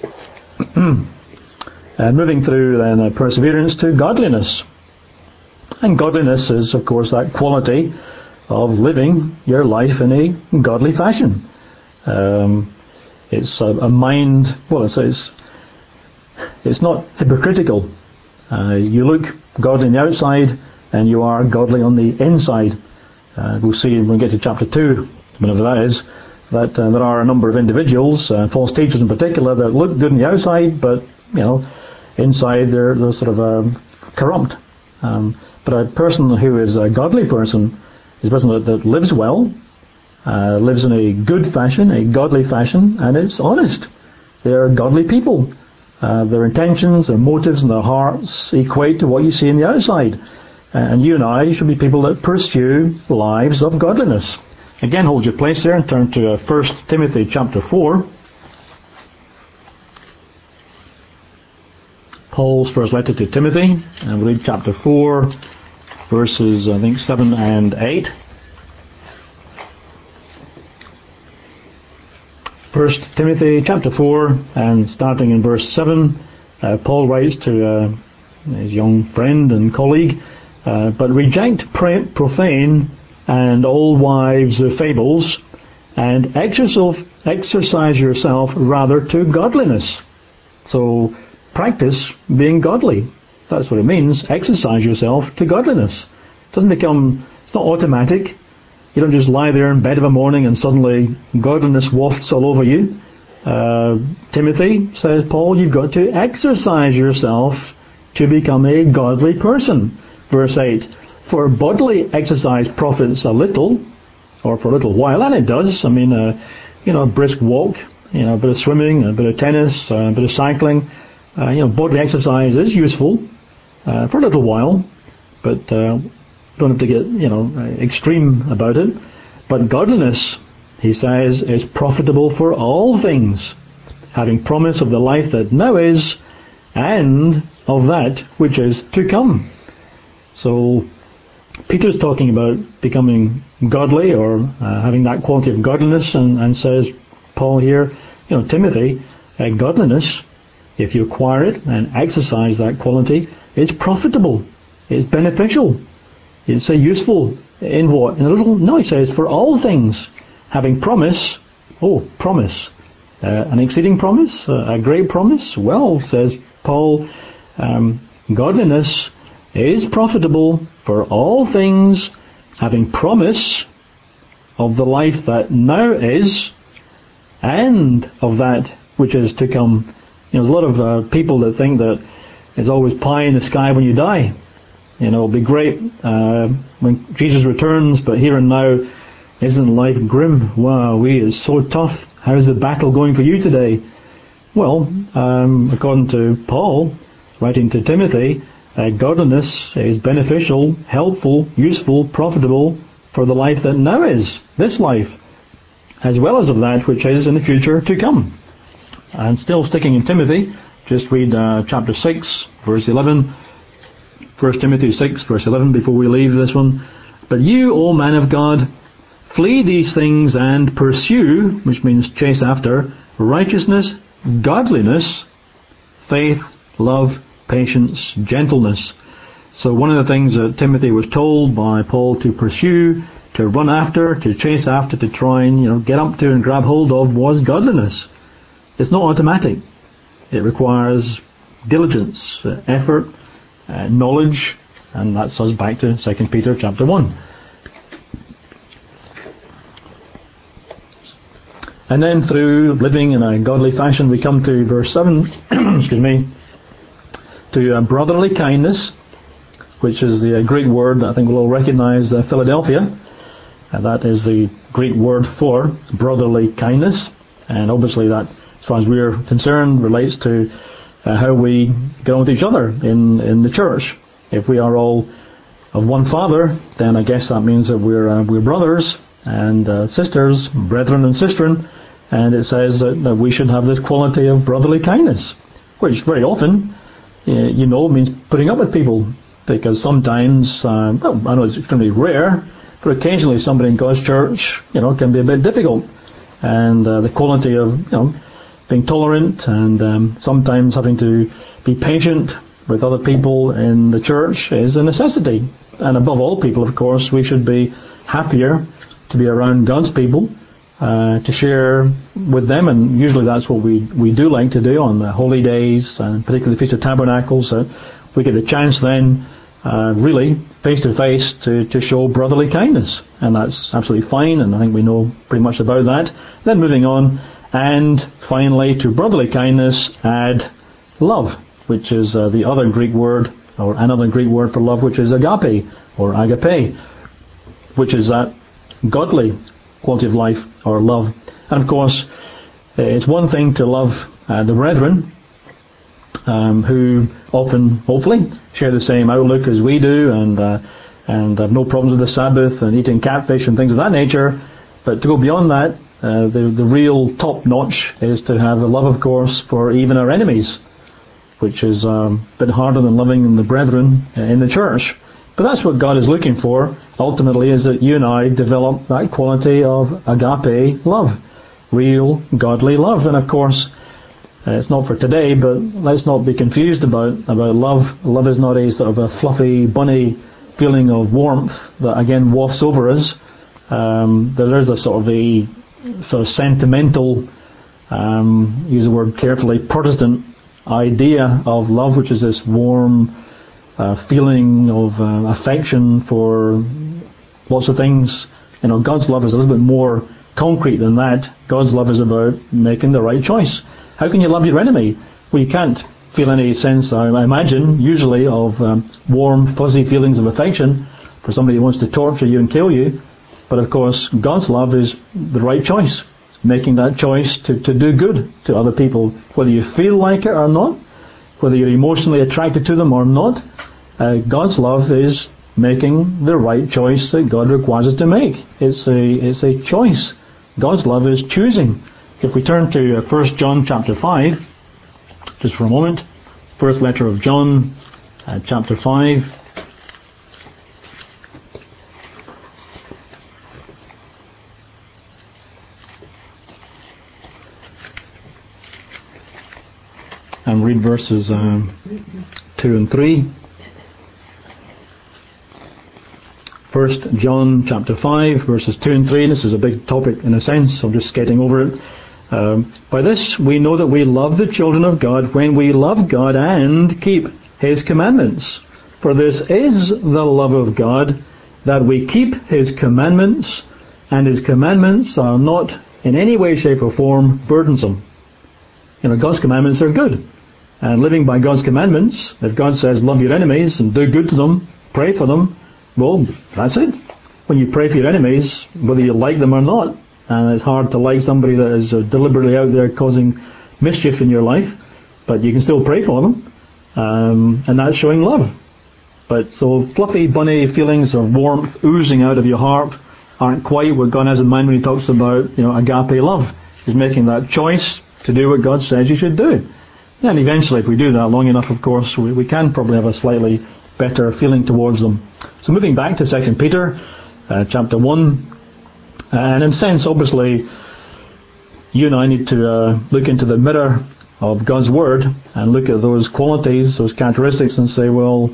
Moving through then perseverance to godliness. And godliness is, of course, that quality of living your life in a godly fashion. It's a mind, it's not hypocritical. You look godly on the outside, and you are godly on the inside. We'll see when we get to chapter 2, whenever that is, that there are a number of individuals, false teachers in particular, that look good on the outside, but, inside they're sort of corrupt. But a person who is a godly person is a person that lives well, lives in a good fashion, a godly fashion, and is honest. They are godly people. Their intentions, their motives, and their hearts equate to what you see in the outside. And you and I should be people that pursue lives of godliness. Again, hold your place there and turn to 1 Timothy chapter 4. Paul's first letter to Timothy, and we'll read chapter 4, verses, 7 and 8. 1 Timothy chapter 4, and starting in verse 7, Paul writes to his young friend and colleague, but reject profane and all wives of fables, and exercise yourself rather to godliness. So practice being godly. That's what it means. Exercise yourself to godliness. It's not automatic. You don't just lie there in bed of a morning and suddenly godliness wafts all over you. Timothy, says Paul, you've got to exercise yourself to become a godly person. Verse 8, for bodily exercise profits a little, or for a little while, and it does. I mean, a brisk walk, a bit of swimming, a bit of tennis, a bit of cycling. Bodily exercise is useful for a little while, but don't have to get, extreme about it. But godliness, he says, is profitable for all things, having promise of the life that now is, and of that which is to come. So Peter's talking about becoming godly, or having that quality of godliness, and says, Paul here, Timothy, godliness, if you acquire it and exercise that quality, it's profitable, it's beneficial, it's useful in what? In a little? No, he says, for all things, having promise. Oh, promise. An exceeding promise? A great promise? Well, says Paul, godliness is profitable for all things, having promise of the life that now is, and of that which is to come. There's a lot of people that think that it's always pie in the sky when you die. It'll be great when Jesus returns, but here and now, isn't life grim? Wow, it's so tough. How's the battle going for you today? Well, according to Paul, writing to Timothy, godliness is beneficial, helpful, useful, profitable for the life that now is, this life, as well as of that which is in the future to come. And still sticking in Timothy, just read chapter 6, verse 11. 1 Timothy 6, verse 11, before we leave this one. But you, O man of God, flee these things and pursue, which means chase after, righteousness, godliness, faith, love, patience, gentleness. So one of the things that Timothy was told by Paul to pursue, to run after, to chase after, to try and get up to and grab hold of was godliness. It's not automatic. It requires diligence, effort, knowledge, and that's us back to 2 Peter chapter 1. And then through living in a godly fashion, we come to verse 7, to brotherly kindness, which is the Greek word that I think we'll all recognize, Philadelphia. That is the Greek word for brotherly kindness, and obviously that, as far as we're concerned, relates to how we get on with each other in the church. If we are all of one Father, then I guess that means that we're brothers and sisters, brethren and sistren, and it says that we should have this quality of brotherly kindness, which very often, means putting up with people, because sometimes, I know it's extremely rare, but occasionally somebody in God's church, can be a bit difficult, and the quality of, being tolerant and sometimes having to be patient with other people in the church is a necessity. And above all people, of course, we should be happier to be around God's people, to share with them, and usually that's what we do like to do on the holy days, and particularly the Feast of Tabernacles. We get the chance then, really, face to face, to show brotherly kindness. And that's absolutely fine, and I think we know pretty much about that. Then moving on, and finally, to brotherly kindness, add love, which is the other Greek word, or another Greek word for love, which is agape, or agape, which is that godly quality of life, or love. And of course, it's one thing to love the brethren, who often, hopefully, share the same outlook as we do, and have no problems with the Sabbath, and eating catfish and things of that nature. But to go beyond that, the real top notch is to have a love, of course, for even our enemies, which is a bit harder than loving the brethren in the church. But that's what God is looking for, ultimately, is that you and I develop that quality of agape love, real godly love. And of course, It's not for today, but let's not be confused about love. Love is not a sort of a fluffy, bunny feeling of warmth that again wafts over us. There is a sort of sentimental, use the word carefully, Protestant idea of love, which is this warm feeling of affection for lots of things. God's love is a little bit more concrete than that. God's love is about making the right choice. How can you love your enemy? Well, you can't feel any sense, I imagine, usually of warm, fuzzy feelings of affection for somebody who wants to torture you and kill you. But of course, God's love is the right choice. Making that choice to do good to other people, whether you feel like it or not, whether you're emotionally attracted to them or not. God's love is making the right choice that God requires us to make. It's a choice. God's love is choosing. If we turn to 1 John chapter 5, just for a moment, first letter of John, chapter 5. And read verses 2 and 3. 1 John chapter 5, verses 2 and 3. This is a big topic in a sense, I'm just skating over it. By this we know that we love the children of God when we love God and keep His commandments. For this is the love of God, that we keep His commandments, and His commandments are not in any way, shape or form burdensome. God's commandments are good. And living by God's commandments, if God says love your enemies and do good to them, pray for them, well, that's it. When you pray for your enemies, whether you like them or not, and it's hard to like somebody that is deliberately out there causing mischief in your life, but you can still pray for them, and that's showing love. But so fluffy, bunny feelings of warmth oozing out of your heart aren't quite what God has in mind when He talks about, agape love. He's making that choice to do what God says you should do. And eventually, if we do that long enough, of course, we can probably have a slightly better feeling towards them. So moving back to 2 Peter, chapter 1, and in a sense, obviously, you and I need to look into the mirror of God's Word and look at those qualities, those characteristics, and say, well,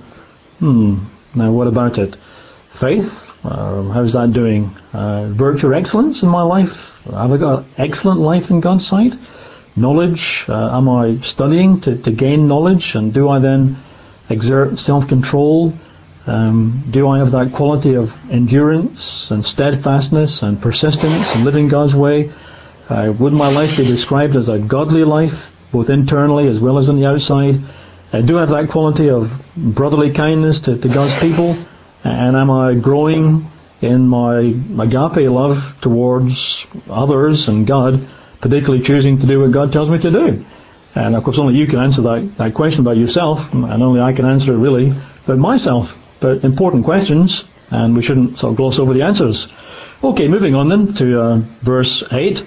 now what about it? Faith, how's that doing? Virtue or excellence in my life? Have I got an excellent life in God's sight? Knowledge, am I studying to gain knowledge, and do I then exert self-control? Do I have that quality of endurance and steadfastness and persistence in living God's way? Would my life be described as a godly life, both internally as well as on the outside? Do I have that quality of brotherly kindness to God's people? And am I growing in my agape love towards others and God, particularly choosing to do what God tells me to do? And of course only you can answer that question about yourself, and only I can answer it really about myself. But important questions, and we shouldn't sort of gloss over the answers. Okay, moving on then to verse 8.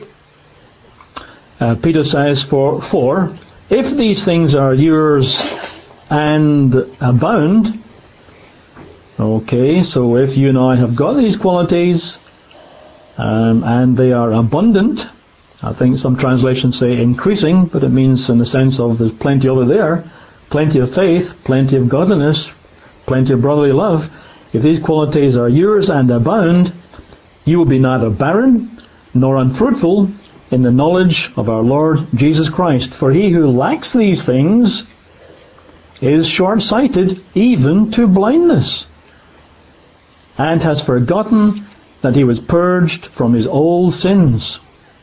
Peter says, For if these things are yours and abound, okay, so if you and I have got these qualities, and they are abundant, I think some translations say increasing, but it means in the sense of there's plenty over there, plenty of faith, plenty of godliness, plenty of brotherly love. If these qualities are yours and abound, you will be neither barren nor unfruitful in the knowledge of our Lord Jesus Christ. For he who lacks these things is short-sighted even to blindness, and has forgotten that he was purged from his old sins.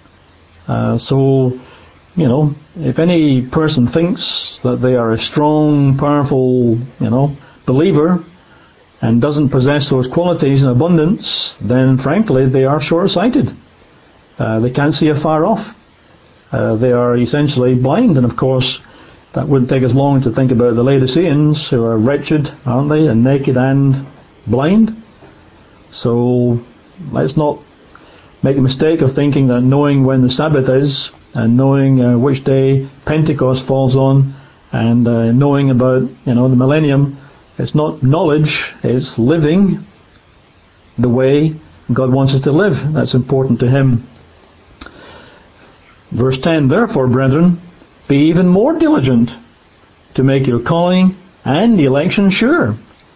So, if any person thinks that they are a strong, powerful, believer, and doesn't possess those qualities in abundance, then frankly they are short-sighted. They can't see afar off. They are essentially blind, and of course that wouldn't take us long to think about the Laodiceans, who are wretched, aren't they, and naked and blind. So let's not make the mistake of thinking that knowing when the Sabbath is, and knowing which day Pentecost falls on, and knowing about the millennium, it's not knowledge, it's living the way God wants us to live. That's important to Him. Verse 10, Therefore, brethren, be even more diligent to make your calling and the election sure.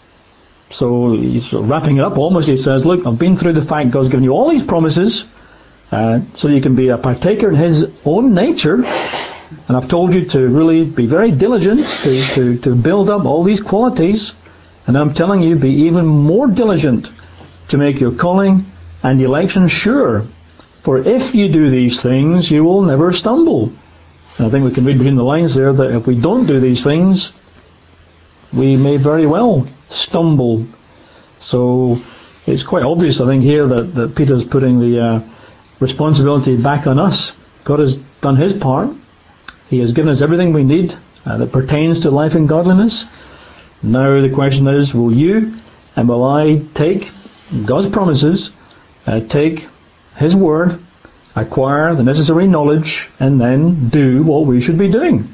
So he's wrapping it up almost. He says, look, I've been through the fact God's given you all these promises so you can be a partaker in His own nature. And I've told you to really be very diligent to build up all these qualities. And I'm telling you, be even more diligent to make your calling and the election sure. For if you do these things, you will never stumble. And I think we can read between the lines there that if we don't do these things, we may very well stumble. So it's quite obvious, I think, here that Peter's putting the responsibility back on us. God has done His part. He has given us everything we need that pertains to life and godliness. Now the question is, will you and will I take God's promises, take His word, acquire the necessary knowledge, and then do what we should be doing?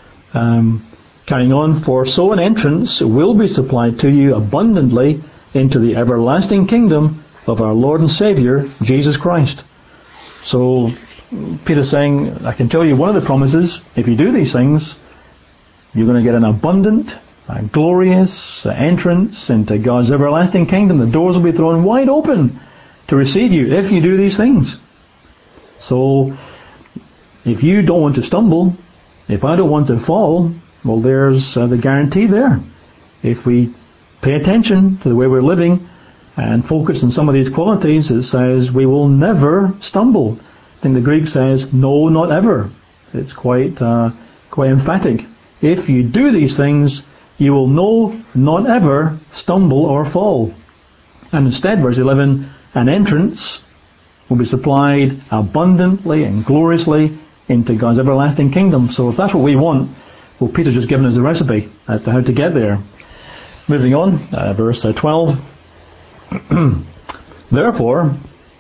Carrying on, for so an entrance will be supplied to you abundantly into the everlasting kingdom of our Lord and Saviour, Jesus Christ. So Peter's saying, I can tell you one of the promises, if you do these things, you're going to get an abundant, glorious entrance into God's everlasting kingdom. The doors will be thrown wide open to receive you if you do these things. So, if you don't want to stumble, if I don't want to fall, well, there's the guarantee there. If we pay attention to the way we're living and focus on some of these qualities, it says we will never stumble. I think the Greek says, no, not ever. It's quite emphatic. If you do these things, you will not ever stumble or fall. And instead, verse 11, an entrance will be supplied abundantly and gloriously into God's everlasting kingdom. So if that's what we want, well, Peter's just given us the recipe as to how to get there. Moving on, verse 12. Therefore,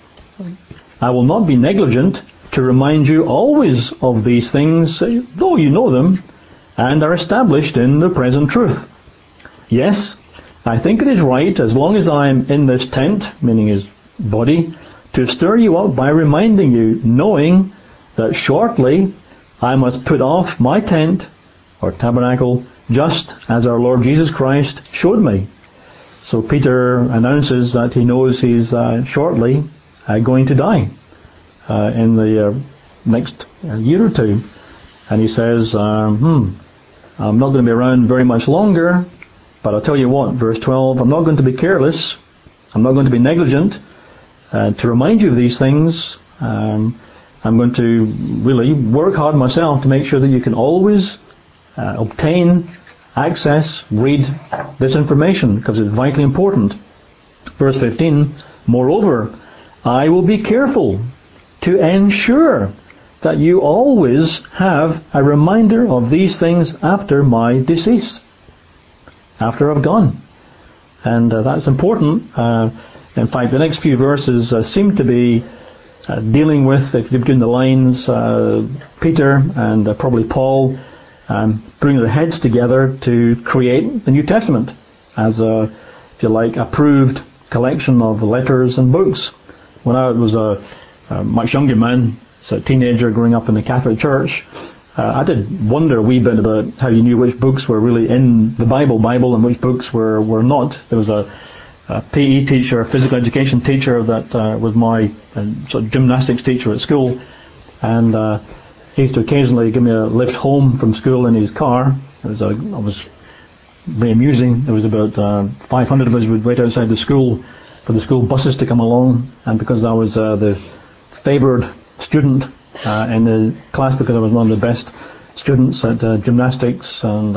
I will not be negligent to remind you always of these things, though you know them, and are established in the present truth. Yes, I think it is right, as long as I am in this tent, meaning his body, to stir you up by reminding you, knowing that shortly I must put off my tent, or tabernacle, just as our Lord Jesus Christ showed me. So Peter announces that he knows he's shortly going to die in the next year or two. And he says, I'm not going to be around very much longer, but I'll tell you what, verse 12, I'm not going to be careless, I'm not going to be negligent to remind you of these things. I'm going to really work hard myself to make sure that you can always obtain, access, read this information, because it's vitally important. Verse 15, moreover, I will be careful to ensure that you always have a reminder of these things after my decease, after I've gone. And that's important. In fact, the next few verses seem to be dealing with, if you look in the lines, Peter and probably Paul bring their heads together to create the New Testament as a, if you like, approved collection of letters and books. When I was a much younger man, as a teenager growing up in the Catholic Church, I did wonder a wee bit about how you knew which books were really in the Bible and which books were not. There was a PE teacher, a physical education teacher that was my sort of gymnastics teacher at school, and he used to occasionally give me a lift home from school in his car. It was very amusing. There was about 500 of us would wait outside the school for the school buses to come along, and because I was the favoured student in the class, because I was one of the best students at gymnastics and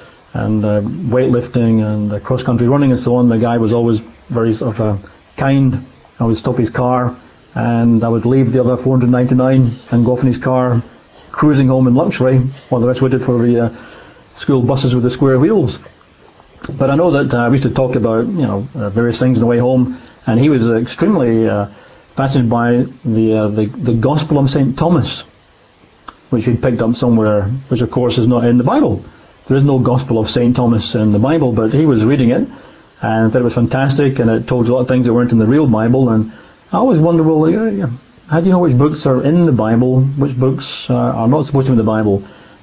weightlifting and cross-country running and so on, the guy was always very sort of kind. I would stop his car and I would leave the other 499 and go off in his car, cruising home in luxury, while the rest waited for the school buses with the square wheels. But I know that we used to talk about various things on the way home, and he was extremely fascinated by the Gospel of St. Thomas, which he'd picked up somewhere, which of course is not in the Bible. There is no Gospel of St. Thomas in the Bible, but he was reading it and thought it was fantastic, and it told a lot of things that weren't in the real Bible. And I always wonder, well, how do you know which books are in the Bible, which books are not supposed to be in the Bible?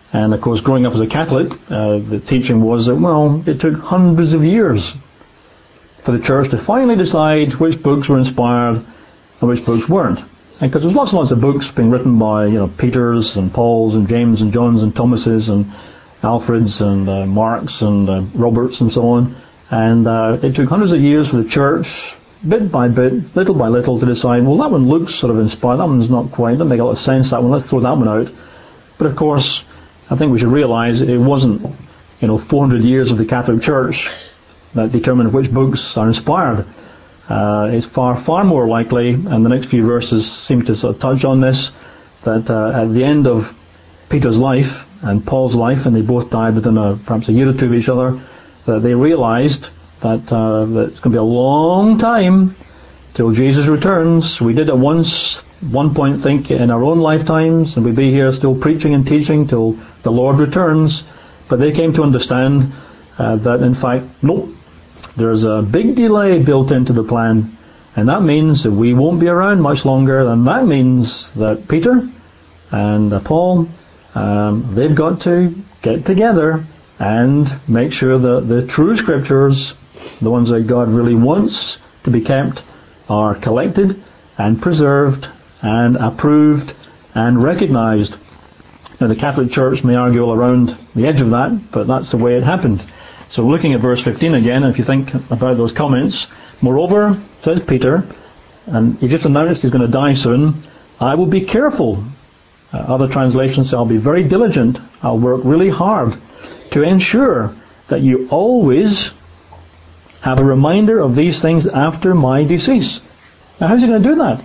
And of course, growing up as a Catholic, the teaching was that, well, it took hundreds of years for the church to finally decide which books were inspired and which books weren't. Because there's lots and lots of books being written by, Peters and Pauls and James and Johns and Thomases and Alfreds and Marks and Roberts and so on. And it took hundreds of years for the church, bit by bit, little by little, to decide, well, that one looks sort of inspired, that one's not quite, doesn't make a lot of sense, that one, let's throw that one out. But of course, I think we should realize it wasn't, 400 years of the Catholic Church that determined which books are inspired. It's far, far more likely, and the next few verses seem to sort of touch on this, that at the end of Peter's life and Paul's life, and they both died within perhaps a year or two of each other, that they realized that it's going to be a long time till Jesus returns. We did at one point think in our own lifetimes, and we'd be here still preaching and teaching till the Lord returns. But they came to understand that in fact, nope, there's a big delay built into the plan, and that means that we won't be around much longer, and that means that Peter and Paul, they've got to get together and make sure that the true scriptures, the ones that God really wants to be kept, are collected and preserved and approved and recognized. Now, the Catholic Church may argue all around the edge of that, but that's the way it happened. So looking at verse 15 again, if you think about those comments, moreover, says Peter, and he just announced he's going to die soon, I will be careful. Other translations say, I'll be very diligent. I'll work really hard to ensure that you always have a reminder of these things after my decease. Now, how's he going to do that?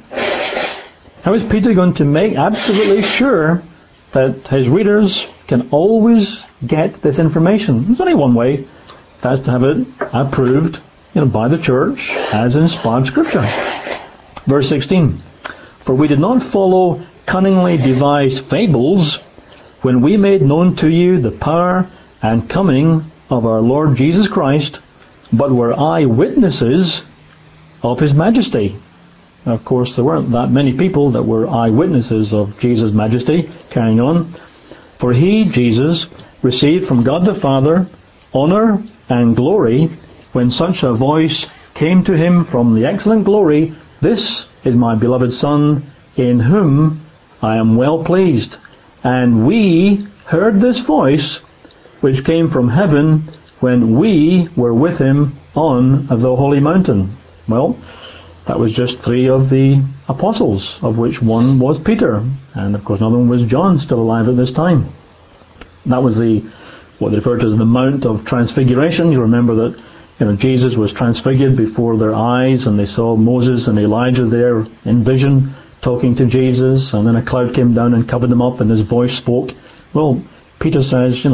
How is Peter going to make absolutely sure that his readers can always get this information? There's only one way. That's to have it approved, by the church as inspired scripture. Verse 16. For we did not follow cunningly devised fables when we made known to you the power and coming of our Lord Jesus Christ, but were eyewitnesses of His majesty. Now, of course, there weren't that many people that were eyewitnesses of Jesus' majesty. Carrying on. For He, Jesus, received from God the Father honor and glory when such a voice came to Him from the excellent glory, this is my beloved Son, in whom I am well pleased. And we heard this voice, which came from heaven, when we were with Him on the holy mountain. Well, that was just three of the apostles, of which one was Peter, and of course another one was John, still alive at this time. That was what they refer to as the Mount of Transfiguration. You remember that Jesus was transfigured before their eyes, and they saw Moses and Elijah there in vision talking to Jesus, and then a cloud came down and covered them up, and His voice spoke. Well, Peter says,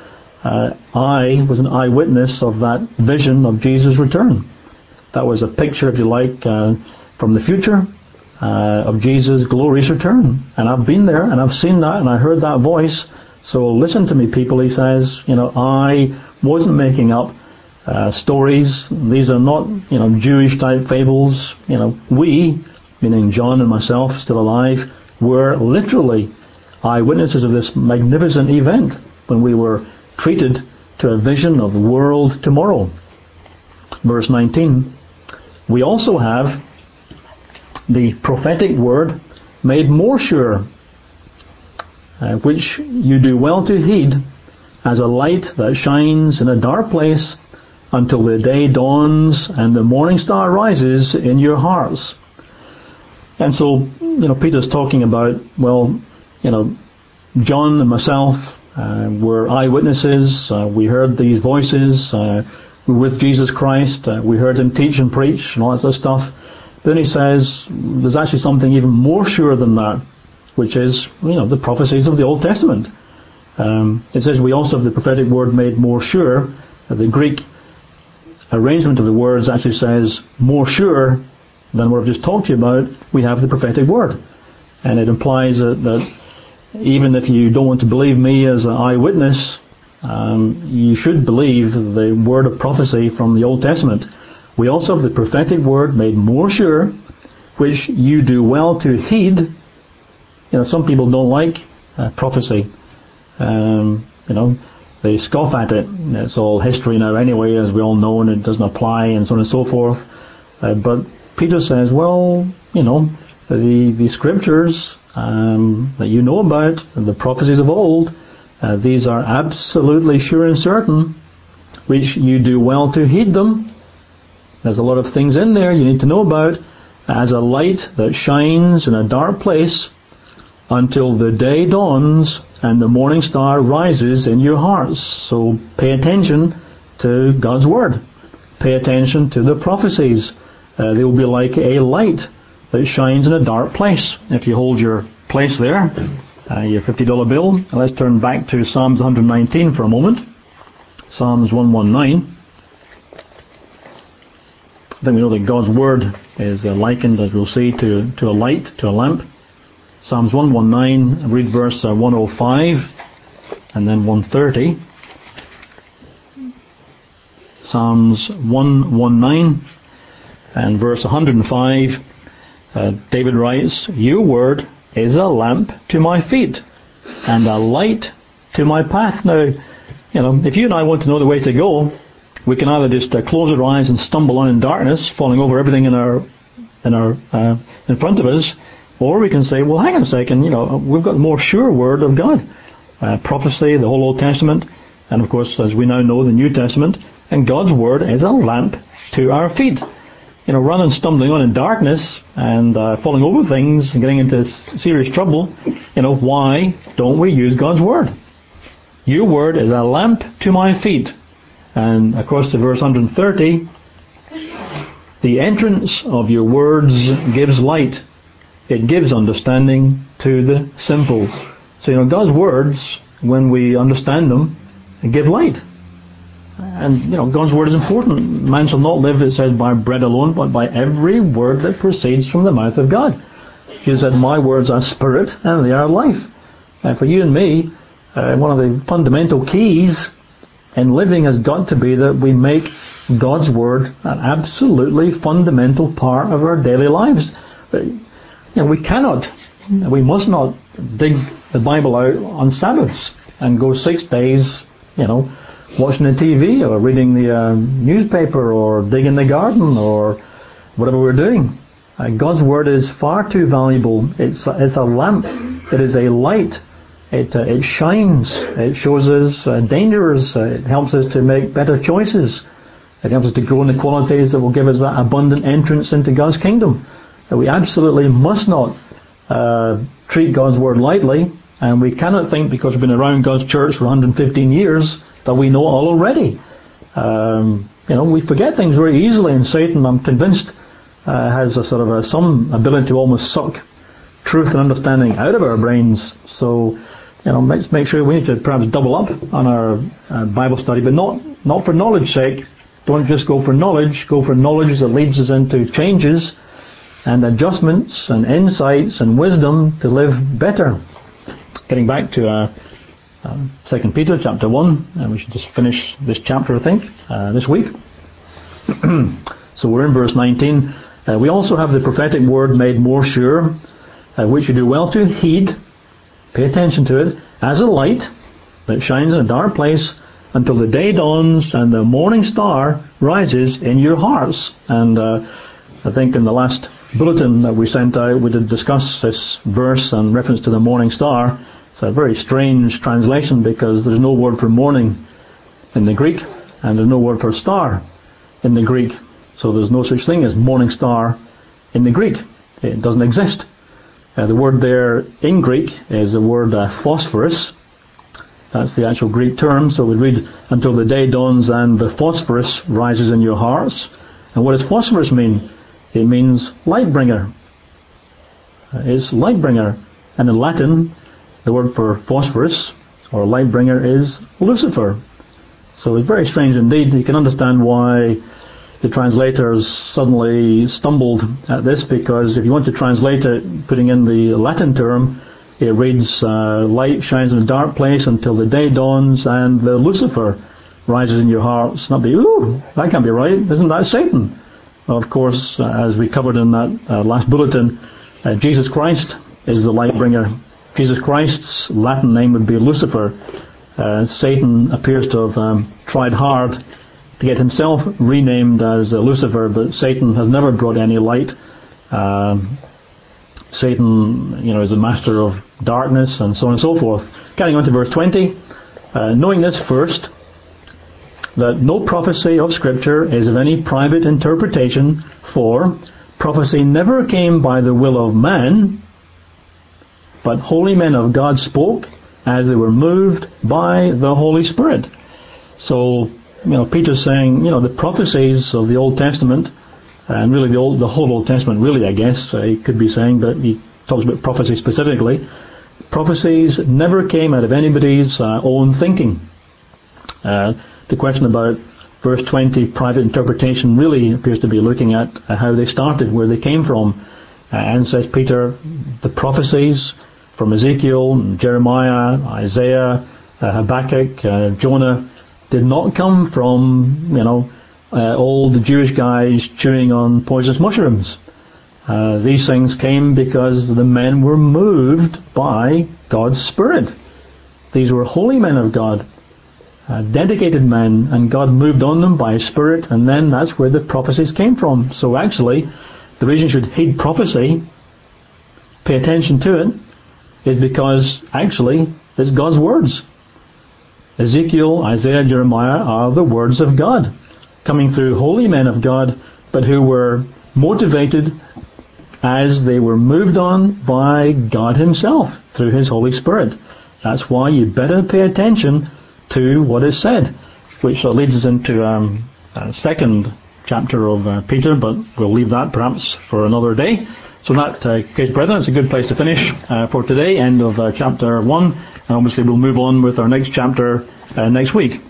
I was an eyewitness of that vision of Jesus' return. That was a picture, if you like, from the future of Jesus' glorious return. And I've been there, and I've seen that, and I heard that voice. So listen to me, people, he says. I wasn't making up stories. These are not, Jewish-type fables. We, meaning John and myself, still alive, were literally eyewitnesses of this magnificent event when we were treated to a vision of the world tomorrow. Verse 19. We also have the prophetic word made more sure, which you do well to heed, as a light that shines in a dark place until the day dawns and the morning star rises in your hearts. And so, Peter's talking about, John and myself were eyewitnesses. We heard these voices. We were with Jesus Christ. We heard Him teach and preach and all that sort of stuff. Then he says there's actually something even more sure than that, which is, the prophecies of the Old Testament. It says we also have the prophetic word made more sure. The Greek arrangement of the words actually says more sure than what I've just talked to you about. We have the prophetic word. And it implies that even if you don't want to believe me as an eyewitness, you should believe the word of prophecy from the Old Testament. We also have the prophetic word made more sure, which you do well to heed. Some people don't like prophecy. They scoff at it. It's all history now anyway, as we all know, and it doesn't apply, and so on and so forth. But Peter says, well, the scriptures that you know about, the prophecies of old, these are absolutely sure and certain, which you do well to heed them. There's a lot of things in there you need to know about, as a light that shines in a dark place until the day dawns and the morning star rises in your hearts. So pay attention to God's Word. Pay attention to the prophecies. They will be like a light that shines in a dark place. If you hold your place there, your $50 bill, let's turn back to Psalms 119 for a moment. Psalms 119. I think we know that God's Word is likened, as we'll see, to a light, to a lamp. Psalms 119, read verse 105 and then 130. Psalms 119 and verse 105, David writes, "Your word is a lamp to my feet and a light to my path." Now, if you and I want to know the way to go, we can either just close our eyes and stumble on in darkness, falling over everything in front of us, or we can say, well, hang on a second, we've got the more sure word of God. Prophecy, the whole Old Testament, and of course, as we now know, the New Testament, and God's Word is a lamp to our feet. Rather than stumbling on in darkness and falling over things and getting into serious trouble, why don't we use God's Word? Your Word is a lamp to my feet. And of course, to verse 130, the entrance of your words gives light. It gives understanding to the simple. So, God's words, when we understand them, give light. And, God's Word is important. Man shall not live, it says, by bread alone, but by every word that proceeds from the mouth of God. He said, my words are spirit and they are life. And for you and me, one of the fundamental keys in living has got to be that we make God's Word an absolutely fundamental part of our daily lives. We must not dig the Bible out on Sabbaths and go 6 days, watching the TV or reading the newspaper or digging the garden or whatever we're doing. God's Word is far too valuable. It's a lamp. It is a light. It shines. It shows us dangers. It helps us to make better choices. It helps us to grow in the qualities that will give us that abundant entrance into God's kingdom. We absolutely must not treat God's Word lightly, and we cannot think because we've been around God's church for 115 years that we know it all already. We forget things very easily, and Satan, I'm convinced, has a sort of some ability to almost suck truth and understanding out of our brains. So, let's make sure we need to perhaps double up on our Bible study, but not for knowledge's sake. Don't just go for knowledge. Go for knowledge that leads us into changes and adjustments and insights and wisdom to live better. Getting back to 2 Peter chapter 1, and we should just finish this chapter, I think, this week. So we're in verse 19. We also have the prophetic word made more sure, which you do well to heed, pay attention to it, as a light that shines in a dark place until the day dawns and the morning star rises in your hearts. And I think in the last bulletin that we sent out, we did discuss this verse in reference to the morning star. It's a very strange translation because there's no word for morning in the Greek, and there's no word for star in the Greek. So there's no such thing as morning star in the Greek. It doesn't exist. The word there in Greek is the word phosphorus. That's the actual Greek term. So we read, until the day dawns and the phosphorus rises in your hearts. And what does phosphorus mean? It means light bringer. It's light bringer. And in Latin, the word for phosphorus or light bringer is Lucifer. So it's very strange indeed. You can understand why the translators suddenly stumbled at this, because if you want to translate it, putting in the Latin term, it reads, light shines in a dark place until the day dawns and the Lucifer rises in your hearts. Not be, ooh, that can't be right. Isn't that Satan? Well, of course, as we covered in that last bulletin, Jesus Christ is the light bringer. Jesus Christ's Latin name would be Lucifer. Satan appears to have tried hard to get himself renamed as Lucifer, but Satan has never brought any light. Satan, is the master of darkness, and so on and so forth. Getting on to verse 20, knowing this first, that no prophecy of Scripture is of any private interpretation, for prophecy never came by the will of man, but holy men of God spoke as they were moved by the Holy Spirit. So, Peter's saying, the prophecies of the Old Testament, and really the whole Old Testament, really, I guess, he could be saying, but he talks about prophecy specifically. Prophecies never came out of anybody's own thinking. The question about verse 20, private interpretation, really appears to be looking at how they started, where they came from. And says Peter, the prophecies from Ezekiel, Jeremiah, Isaiah, Habakkuk, Jonah, did not come from, old Jewish guys chewing on poisonous mushrooms. These things came because the men were moved by God's Spirit. These were holy men of God, dedicated men, and God moved on them by His Spirit, and then that's where the prophecies came from. So actually, the reason you should heed prophecy, pay attention to it, is because actually it's God's words. Ezekiel, Isaiah, Jeremiah are the words of God, coming through holy men of God, but who were motivated as they were moved on by God Himself through His Holy Spirit. That's why you better pay attention to what is said, which leads us into a second chapter of Peter, but we'll leave that perhaps for another day. So in that case, brethren, it's a good place to finish for today, end of chapter 1, and obviously we'll move on with our next chapter next week.